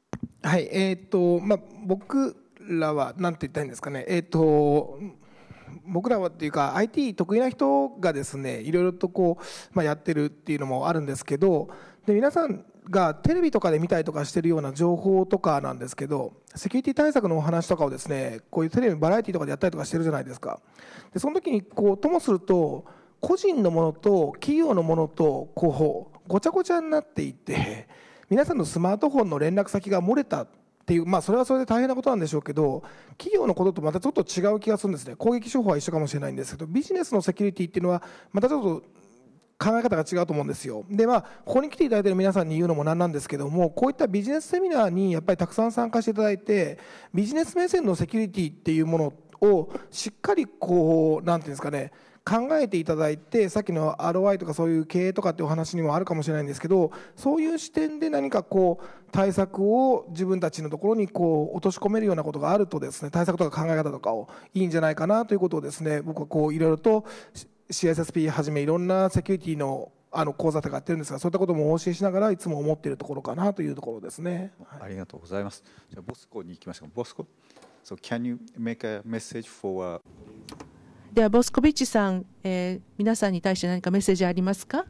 はい、僕らは何て言ったらいいんですかね、 僕らはっていうか IT 得意な人がですねいろいろとこう、やってるっていうのもあるんですけど、で皆さんがテレビとかで見たりとかしてるような情報とかなんですけど、セキュリティ対策のお話とかをですねこういうテレビバラエティとかでやったりとかしてるじゃないですか。でその時にこうともすると個人のものと企業のものとこうごちゃごちゃになっていて、皆さんのスマートフォンの連絡先が漏れたっていう、それはそれで大変なことなんでしょうけど、企業のこととまたちょっと違う気がするんですね。攻撃手法は一緒かもしれないんですけど、ビジネスのセキュリティっていうのはまたちょっと考え方が違うと思うんですよ。でここに来ていただいている皆さんに言うのもなんなんですけども、こういったビジネスセミナーにやっぱりたくさん参加していただいて、ビジネス目線のセキュリティっていうものをしっかりこうなんていうんですかね、考えていただいて、さっきの ROI とかそういう経営とかっていうお話にもあるかもしれないんですけど、そういう視点で何かこう対策を自分たちのところにこう落とし込めるようなことがあるとですね、対策とか考え方とかをいいんじゃないかなということをですね、僕はこういろいろと CSSP はじめいろんなセキュリティの講座とかやってるんですが、そういったこともお教えしながらいつも思っているところかなというところですね。 ありがとうございます。じゃあボスコに行きましょう。ボスコ、So can you make a message for ではボスコビッチさん、皆さんに対して何かメッセージありますか？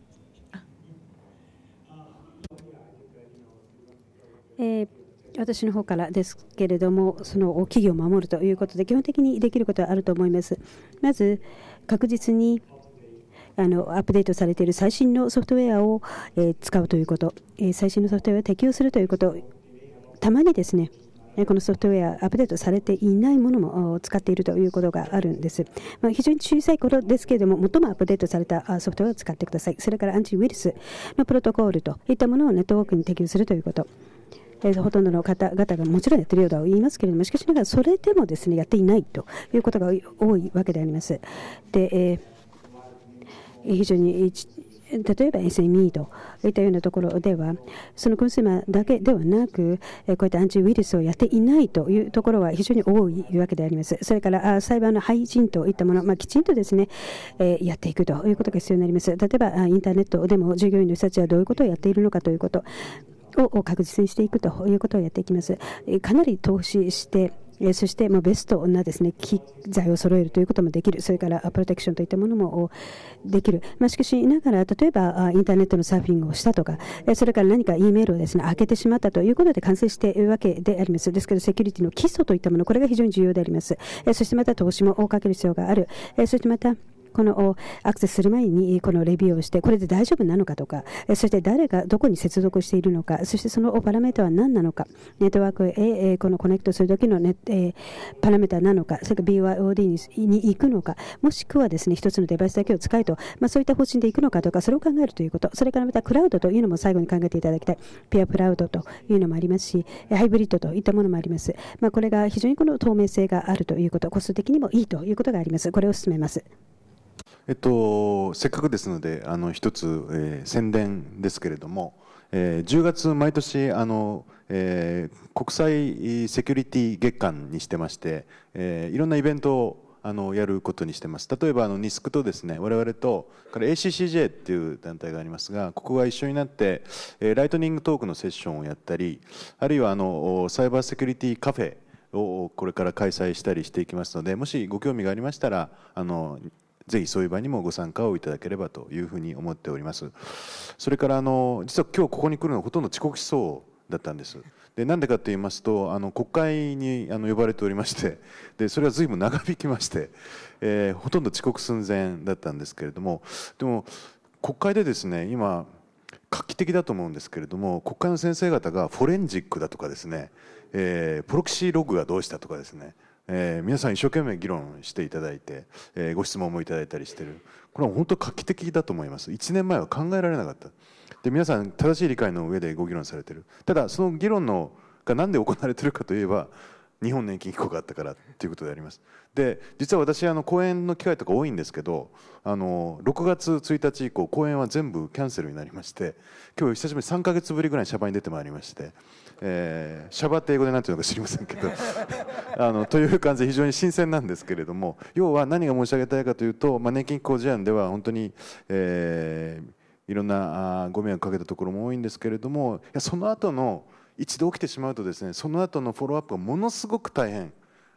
私の方からですけれども、その企業を守るということで基本的にできることはあると思います。まず確実にアップデートされている最新のソフトウェアを使うということ、最新のソフトウェアを適用するということ、たまにですねこのソフトウェアアップデートされていないものも使っているということがあるんです。非常に小さいことですけれども、最もアップデートされたソフトウェアを使ってください。それからアンチウイルスのプロトコールといったものをネットワークに適用するということ、ほとんどの方々がもちろんやっているようだと言いますけれども、しかしながらそれでもですねやっていないということが多いわけであります。で、非常に例えば SME といったようなところでは、そのコンシューマーだけではなく、こういったアンチウイルスをやっていないというところは非常に多いわけであります。それからサイバーの配信といったもの、きちんとですね、やっていくということが必要になります。例えばインターネットでも従業員の人たちはどういうことをやっているのかということを確実にしていくということをやっていきます。かなり投資してそしてベストなですね機材を揃えるということもできる、それからプロテクションといったものもできる、しかしながら例えばインターネットのサーフィングをしたとか、それから何か E メールをですね開けてしまったということで感染しているわけであります。ですけどセキュリティの基礎といったもの、これが非常に重要であります。そしてまた投資もかける必要がある。そしてまたこのアクセスする前にこのレビューをして、これで大丈夫なのかとか、そして誰がどこに接続しているのか、そしてそのパラメータは何なのか、ネットワークへこのコネクトする時のパラメータなのか、それから BYOD に行くのか、もしくはですね一つのデバイスだけを使えと、そういった方針で行くのかとか、それを考えるということ、それからまたクラウドというのも最後に考えていただきたい。ピアクラウドというのもありますし、ハイブリッドといったものもあります。これが非常にこの透明性があるということ、コスト的にもいいということがあります。これを進めます。 せっかくですので一つ、宣伝ですけれども、10月毎年国際セキュリティ月間にしてまして、いろんなイベントをやることにしてます。例えばニスクとですね、我々とから ACCJ っていう団体がありますが、ここが一緒になってライトニングトークのセッションをやったり、あるいはサイバーセキュリティカフェをこれから開催したりしていきますので、もしご興味がありましたらぜひそういう場にもご参加をいただければというふうに思っております。それから実は今日ここに来るのはほとんど遅刻しそうだったんです。でなんでかと言いますと国会に呼ばれておりまして、でそれは随分長引きまして、ほとんど遅刻寸前だったんですけれども、でも国会でですね今画期的だと思うんですけれども、国会の先生方がフォレンジックだとかですね、プロキシログがどうしたとかですね、皆さん一生懸命議論していただいて、ご質問もいただいたりしている。これは本当画期的だと思います。1年前は考えられなかった。で皆さん正しい理解の上でご議論されている。ただその議論が何で行われているかといえば、日本年金機構があったからということであります。で実は私講演の機会とか多いんですけど、6月1日以降講演は全部キャンセルになりまして、今日久しぶりに3ヶ月ぶりぐらいにシャバに出てまいりまして、シャバって英語で何ていうのか知りませんけどという感じで非常に新鮮なんですけれども、要は何が申し上げたいかというと、年金機構事案では本当に、いろんなご迷惑かけたところも多いんですけれども、その後の一度起きてしまうとですね、その後のフォローアップがものすごく大変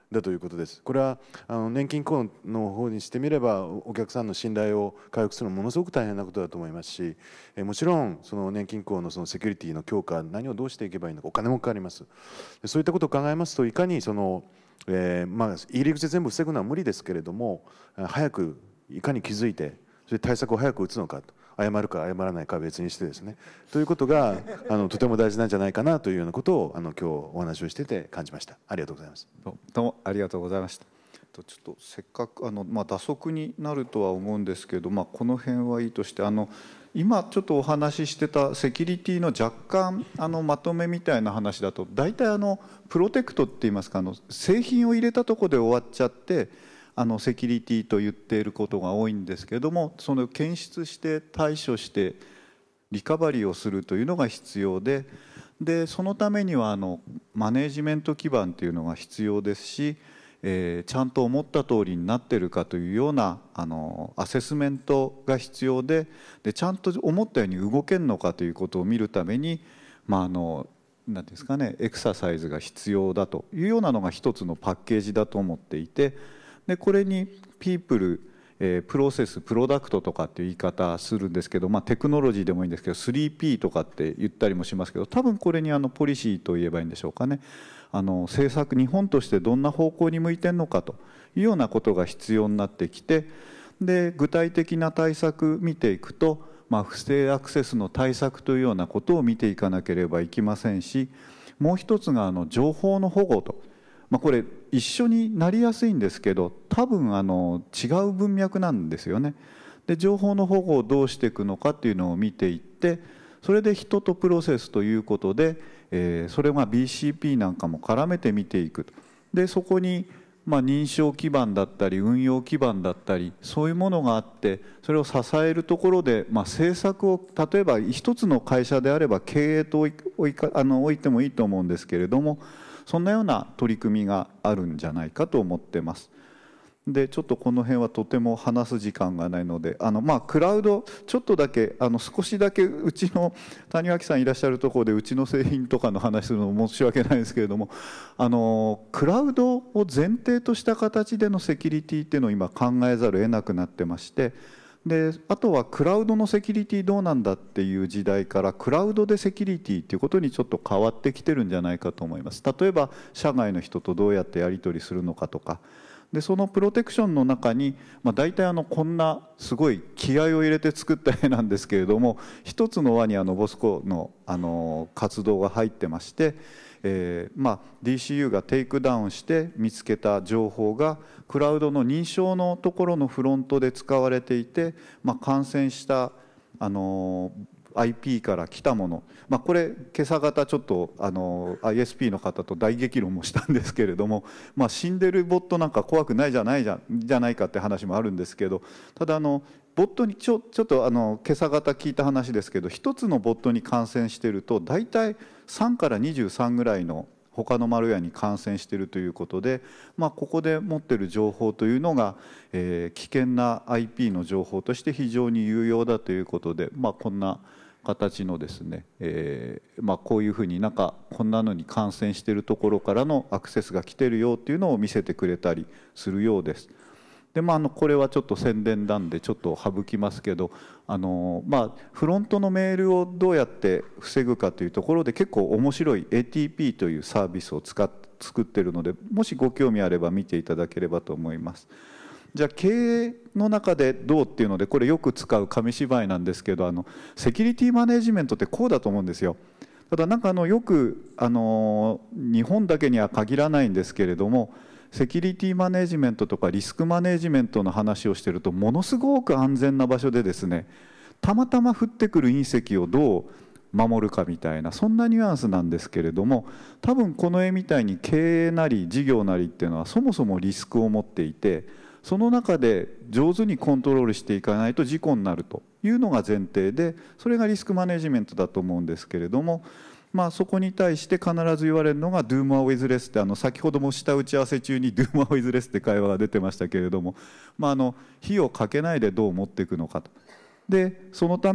だということです。これは年金機構の方にしてみればお客さんの信頼を回復するのはものすごく大変なことだと思いますし、もちろんその年金機構のそのセキュリティの強化、何をどうしていけばいいのか、お金もかかります。そういったことを考えますと、いかにその、入り口で全部防ぐのは無理ですけれども、早くいかに気づいて、それで対策を早く打つのかと、謝るか謝らないかは別にしてですね、ということがとても大事なんじゃないかなというようなことを今日お話をしてて感じました。ありがとうございます。 どうもありがとうございました。ちょっとせっかく打足になるとは思うんですけど、この辺はいいとして、今ちょっとお話ししてたセキュリティの若干まとめみたいな話だと、大体プロテクトって言いますか、製品を入れたところで終わっちゃってセキュリティと言っていることが多いんですけれども、その検出して対処してリカバリーをするというのが必要で、そのためにはマネジメント基盤というのが必要ですし、ちゃんと思った通りになっているかというようなアセスメントが必要で、ちゃんと思ったように動けるのかということを見るために、なんていうんですかね、エクササイズが必要だというようなのが一つのパッケージだと思っていて、でこれにピープル、プロセス、プロダクトとかっていう言い方するんですけど、テクノロジーでもいいんですけど 3P とかって言ったりもしますけど、多分これにポリシーと言えばいいんでしょうかね、政策、日本としてどんな方向に向いてるのかというようなことが必要になってきて、で具体的な対策見ていくと、不正アクセスの対策というようなことを見ていかなければいけませんし、もう一つが情報の保護と。これ一緒になりやすいんですけど、多分違う文脈なんですよね。で情報の保護をどうしていくのかっていうのを見ていって、それで人とプロセスということで、それが BCP なんかも絡めて見ていく。でそこに認証基盤だったり運用基盤だったり、そういうものがあって、それを支えるところで、政策を例えば一つの会社であれば経営と置いてもいいと思うんですけれども、そんなような取り組みがあるんじゃないかと思ってます。でちょっとこの辺はとても話す時間がないので、クラウドちょっとだけ少しだけうちの谷脇さんいらっしゃるところでうちの製品とかの話するのも申し訳ないですけれども、クラウドを前提とした形でのセキュリティっていうのを今考えざるを得なくなってまして、であとはクラウドのセキュリティどうなんだっていう時代からクラウドでセキュリティっていうことにちょっと変わってきてるんじゃないかと思います。例えば社外の人とどうやってやり取りするのかとか、でそのプロテクションの中に、大体こんなすごい気合を入れて作った絵なんですけれども、一つの輪にボスコの活動が入ってまして、DCU がテイクダウンして見つけた情報がクラウドの認証のところのフロントで使われていて、感染したIP から来たもの、これ今朝方ちょっとISP の方と大激論もしたんですけれども、死んでるボットなんか怖くないじゃないかって話もあるんですけど、ただボットにちょっと今朝方聞いた話ですけど、一つのボットに感染していると大体3から23ぐらいの他のマルウェアに感染しているということで、ここで持っている情報というのが、危険な IP の情報として非常に有用だということで、こんな形のですね、こういうふうにこんなのに感染しているところからのアクセスが来ているよっていうのを見せてくれたりするようです。でこれはちょっと宣伝なんでちょっと省きますけど、フロントのメールをどうやって防ぐかというところで結構面白い ATP というサービスを作っているので、もしご興味あれば見ていただければと思います。じゃあ経営の中でどうっていうので、これよく使う紙芝居なんですけど、セキュリティマネジメントってこうだと思うんですよ。ただよく日本だけには限らないんですけれども、セキュリティマネジメントとかリスクマネジメントの話をしていると、ものすごく安全な場所でですね、たまたま降ってくる隕石をどう守るかみたいな、そんなニュアンスなんですけれども、多分この絵みたいに経営なり事業なりっていうのはそもそもリスクを持っていて、その中で上手にコントロールしていかないと事故になるというのが前提で、それがリスクマネジメントだと思うんですけれども、そこに対して必ず言われるのが Do more with less って先ほどもした打ち合わせ中に Do more with less って会話が出てましたけれども、火をかけないでどう持っていくのかと。でそのため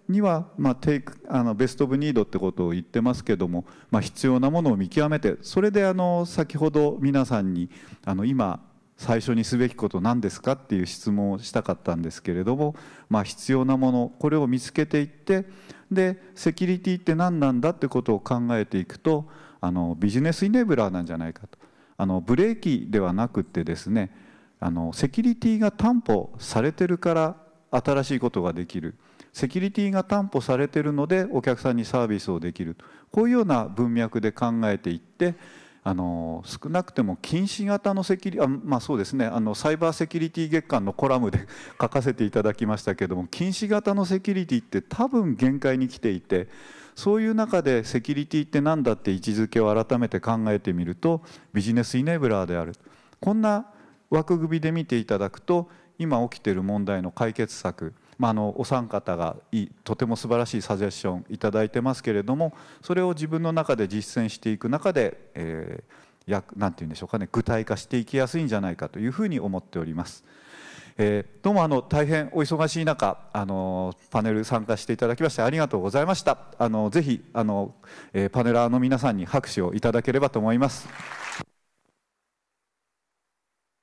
には、ベスト・オブ・ニードってことを言ってますけども、必要なものを見極めて、それで先ほど皆さんに今最初にすべきこと何ですかっていう質問をしたかったんですけれども、必要なものこれを見つけていって、でセキュリティって何なんだってことを考えていくとビジネスイネブラーなんじゃないかと。ブレーキではなくてですね、セキュリティが担保されてるから新しいことができる、セキュリティが担保されてるのでお客さんにサービスをできる、こういうような文脈で考えていって、少なくても禁止型のセキュリティ、そうですね、サイバーセキュリティ月間のコラムで書かせていただきましたけども、禁止型のセキュリティって多分限界に来ていて、そういう中でセキュリティって何だって位置づけを改めて考えてみるとビジネスイネブラーである、こんな枠組みで見ていただくと今起きている問題の解決策、お三方がとても素晴らしいサジェッションいただいてますけれども、それを自分の中で実践していく中で、なんていうんでしょうかね、具体化していきやすいんじゃないかというふうに思っております。どうも大変お忙しい中パネル参加していただきましてありがとうございました。ぜひパネラーの皆さんに拍手をいただければと思います。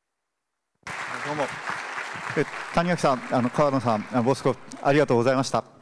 どうも谷垣さん、川野さん、ボスコありがとうございました。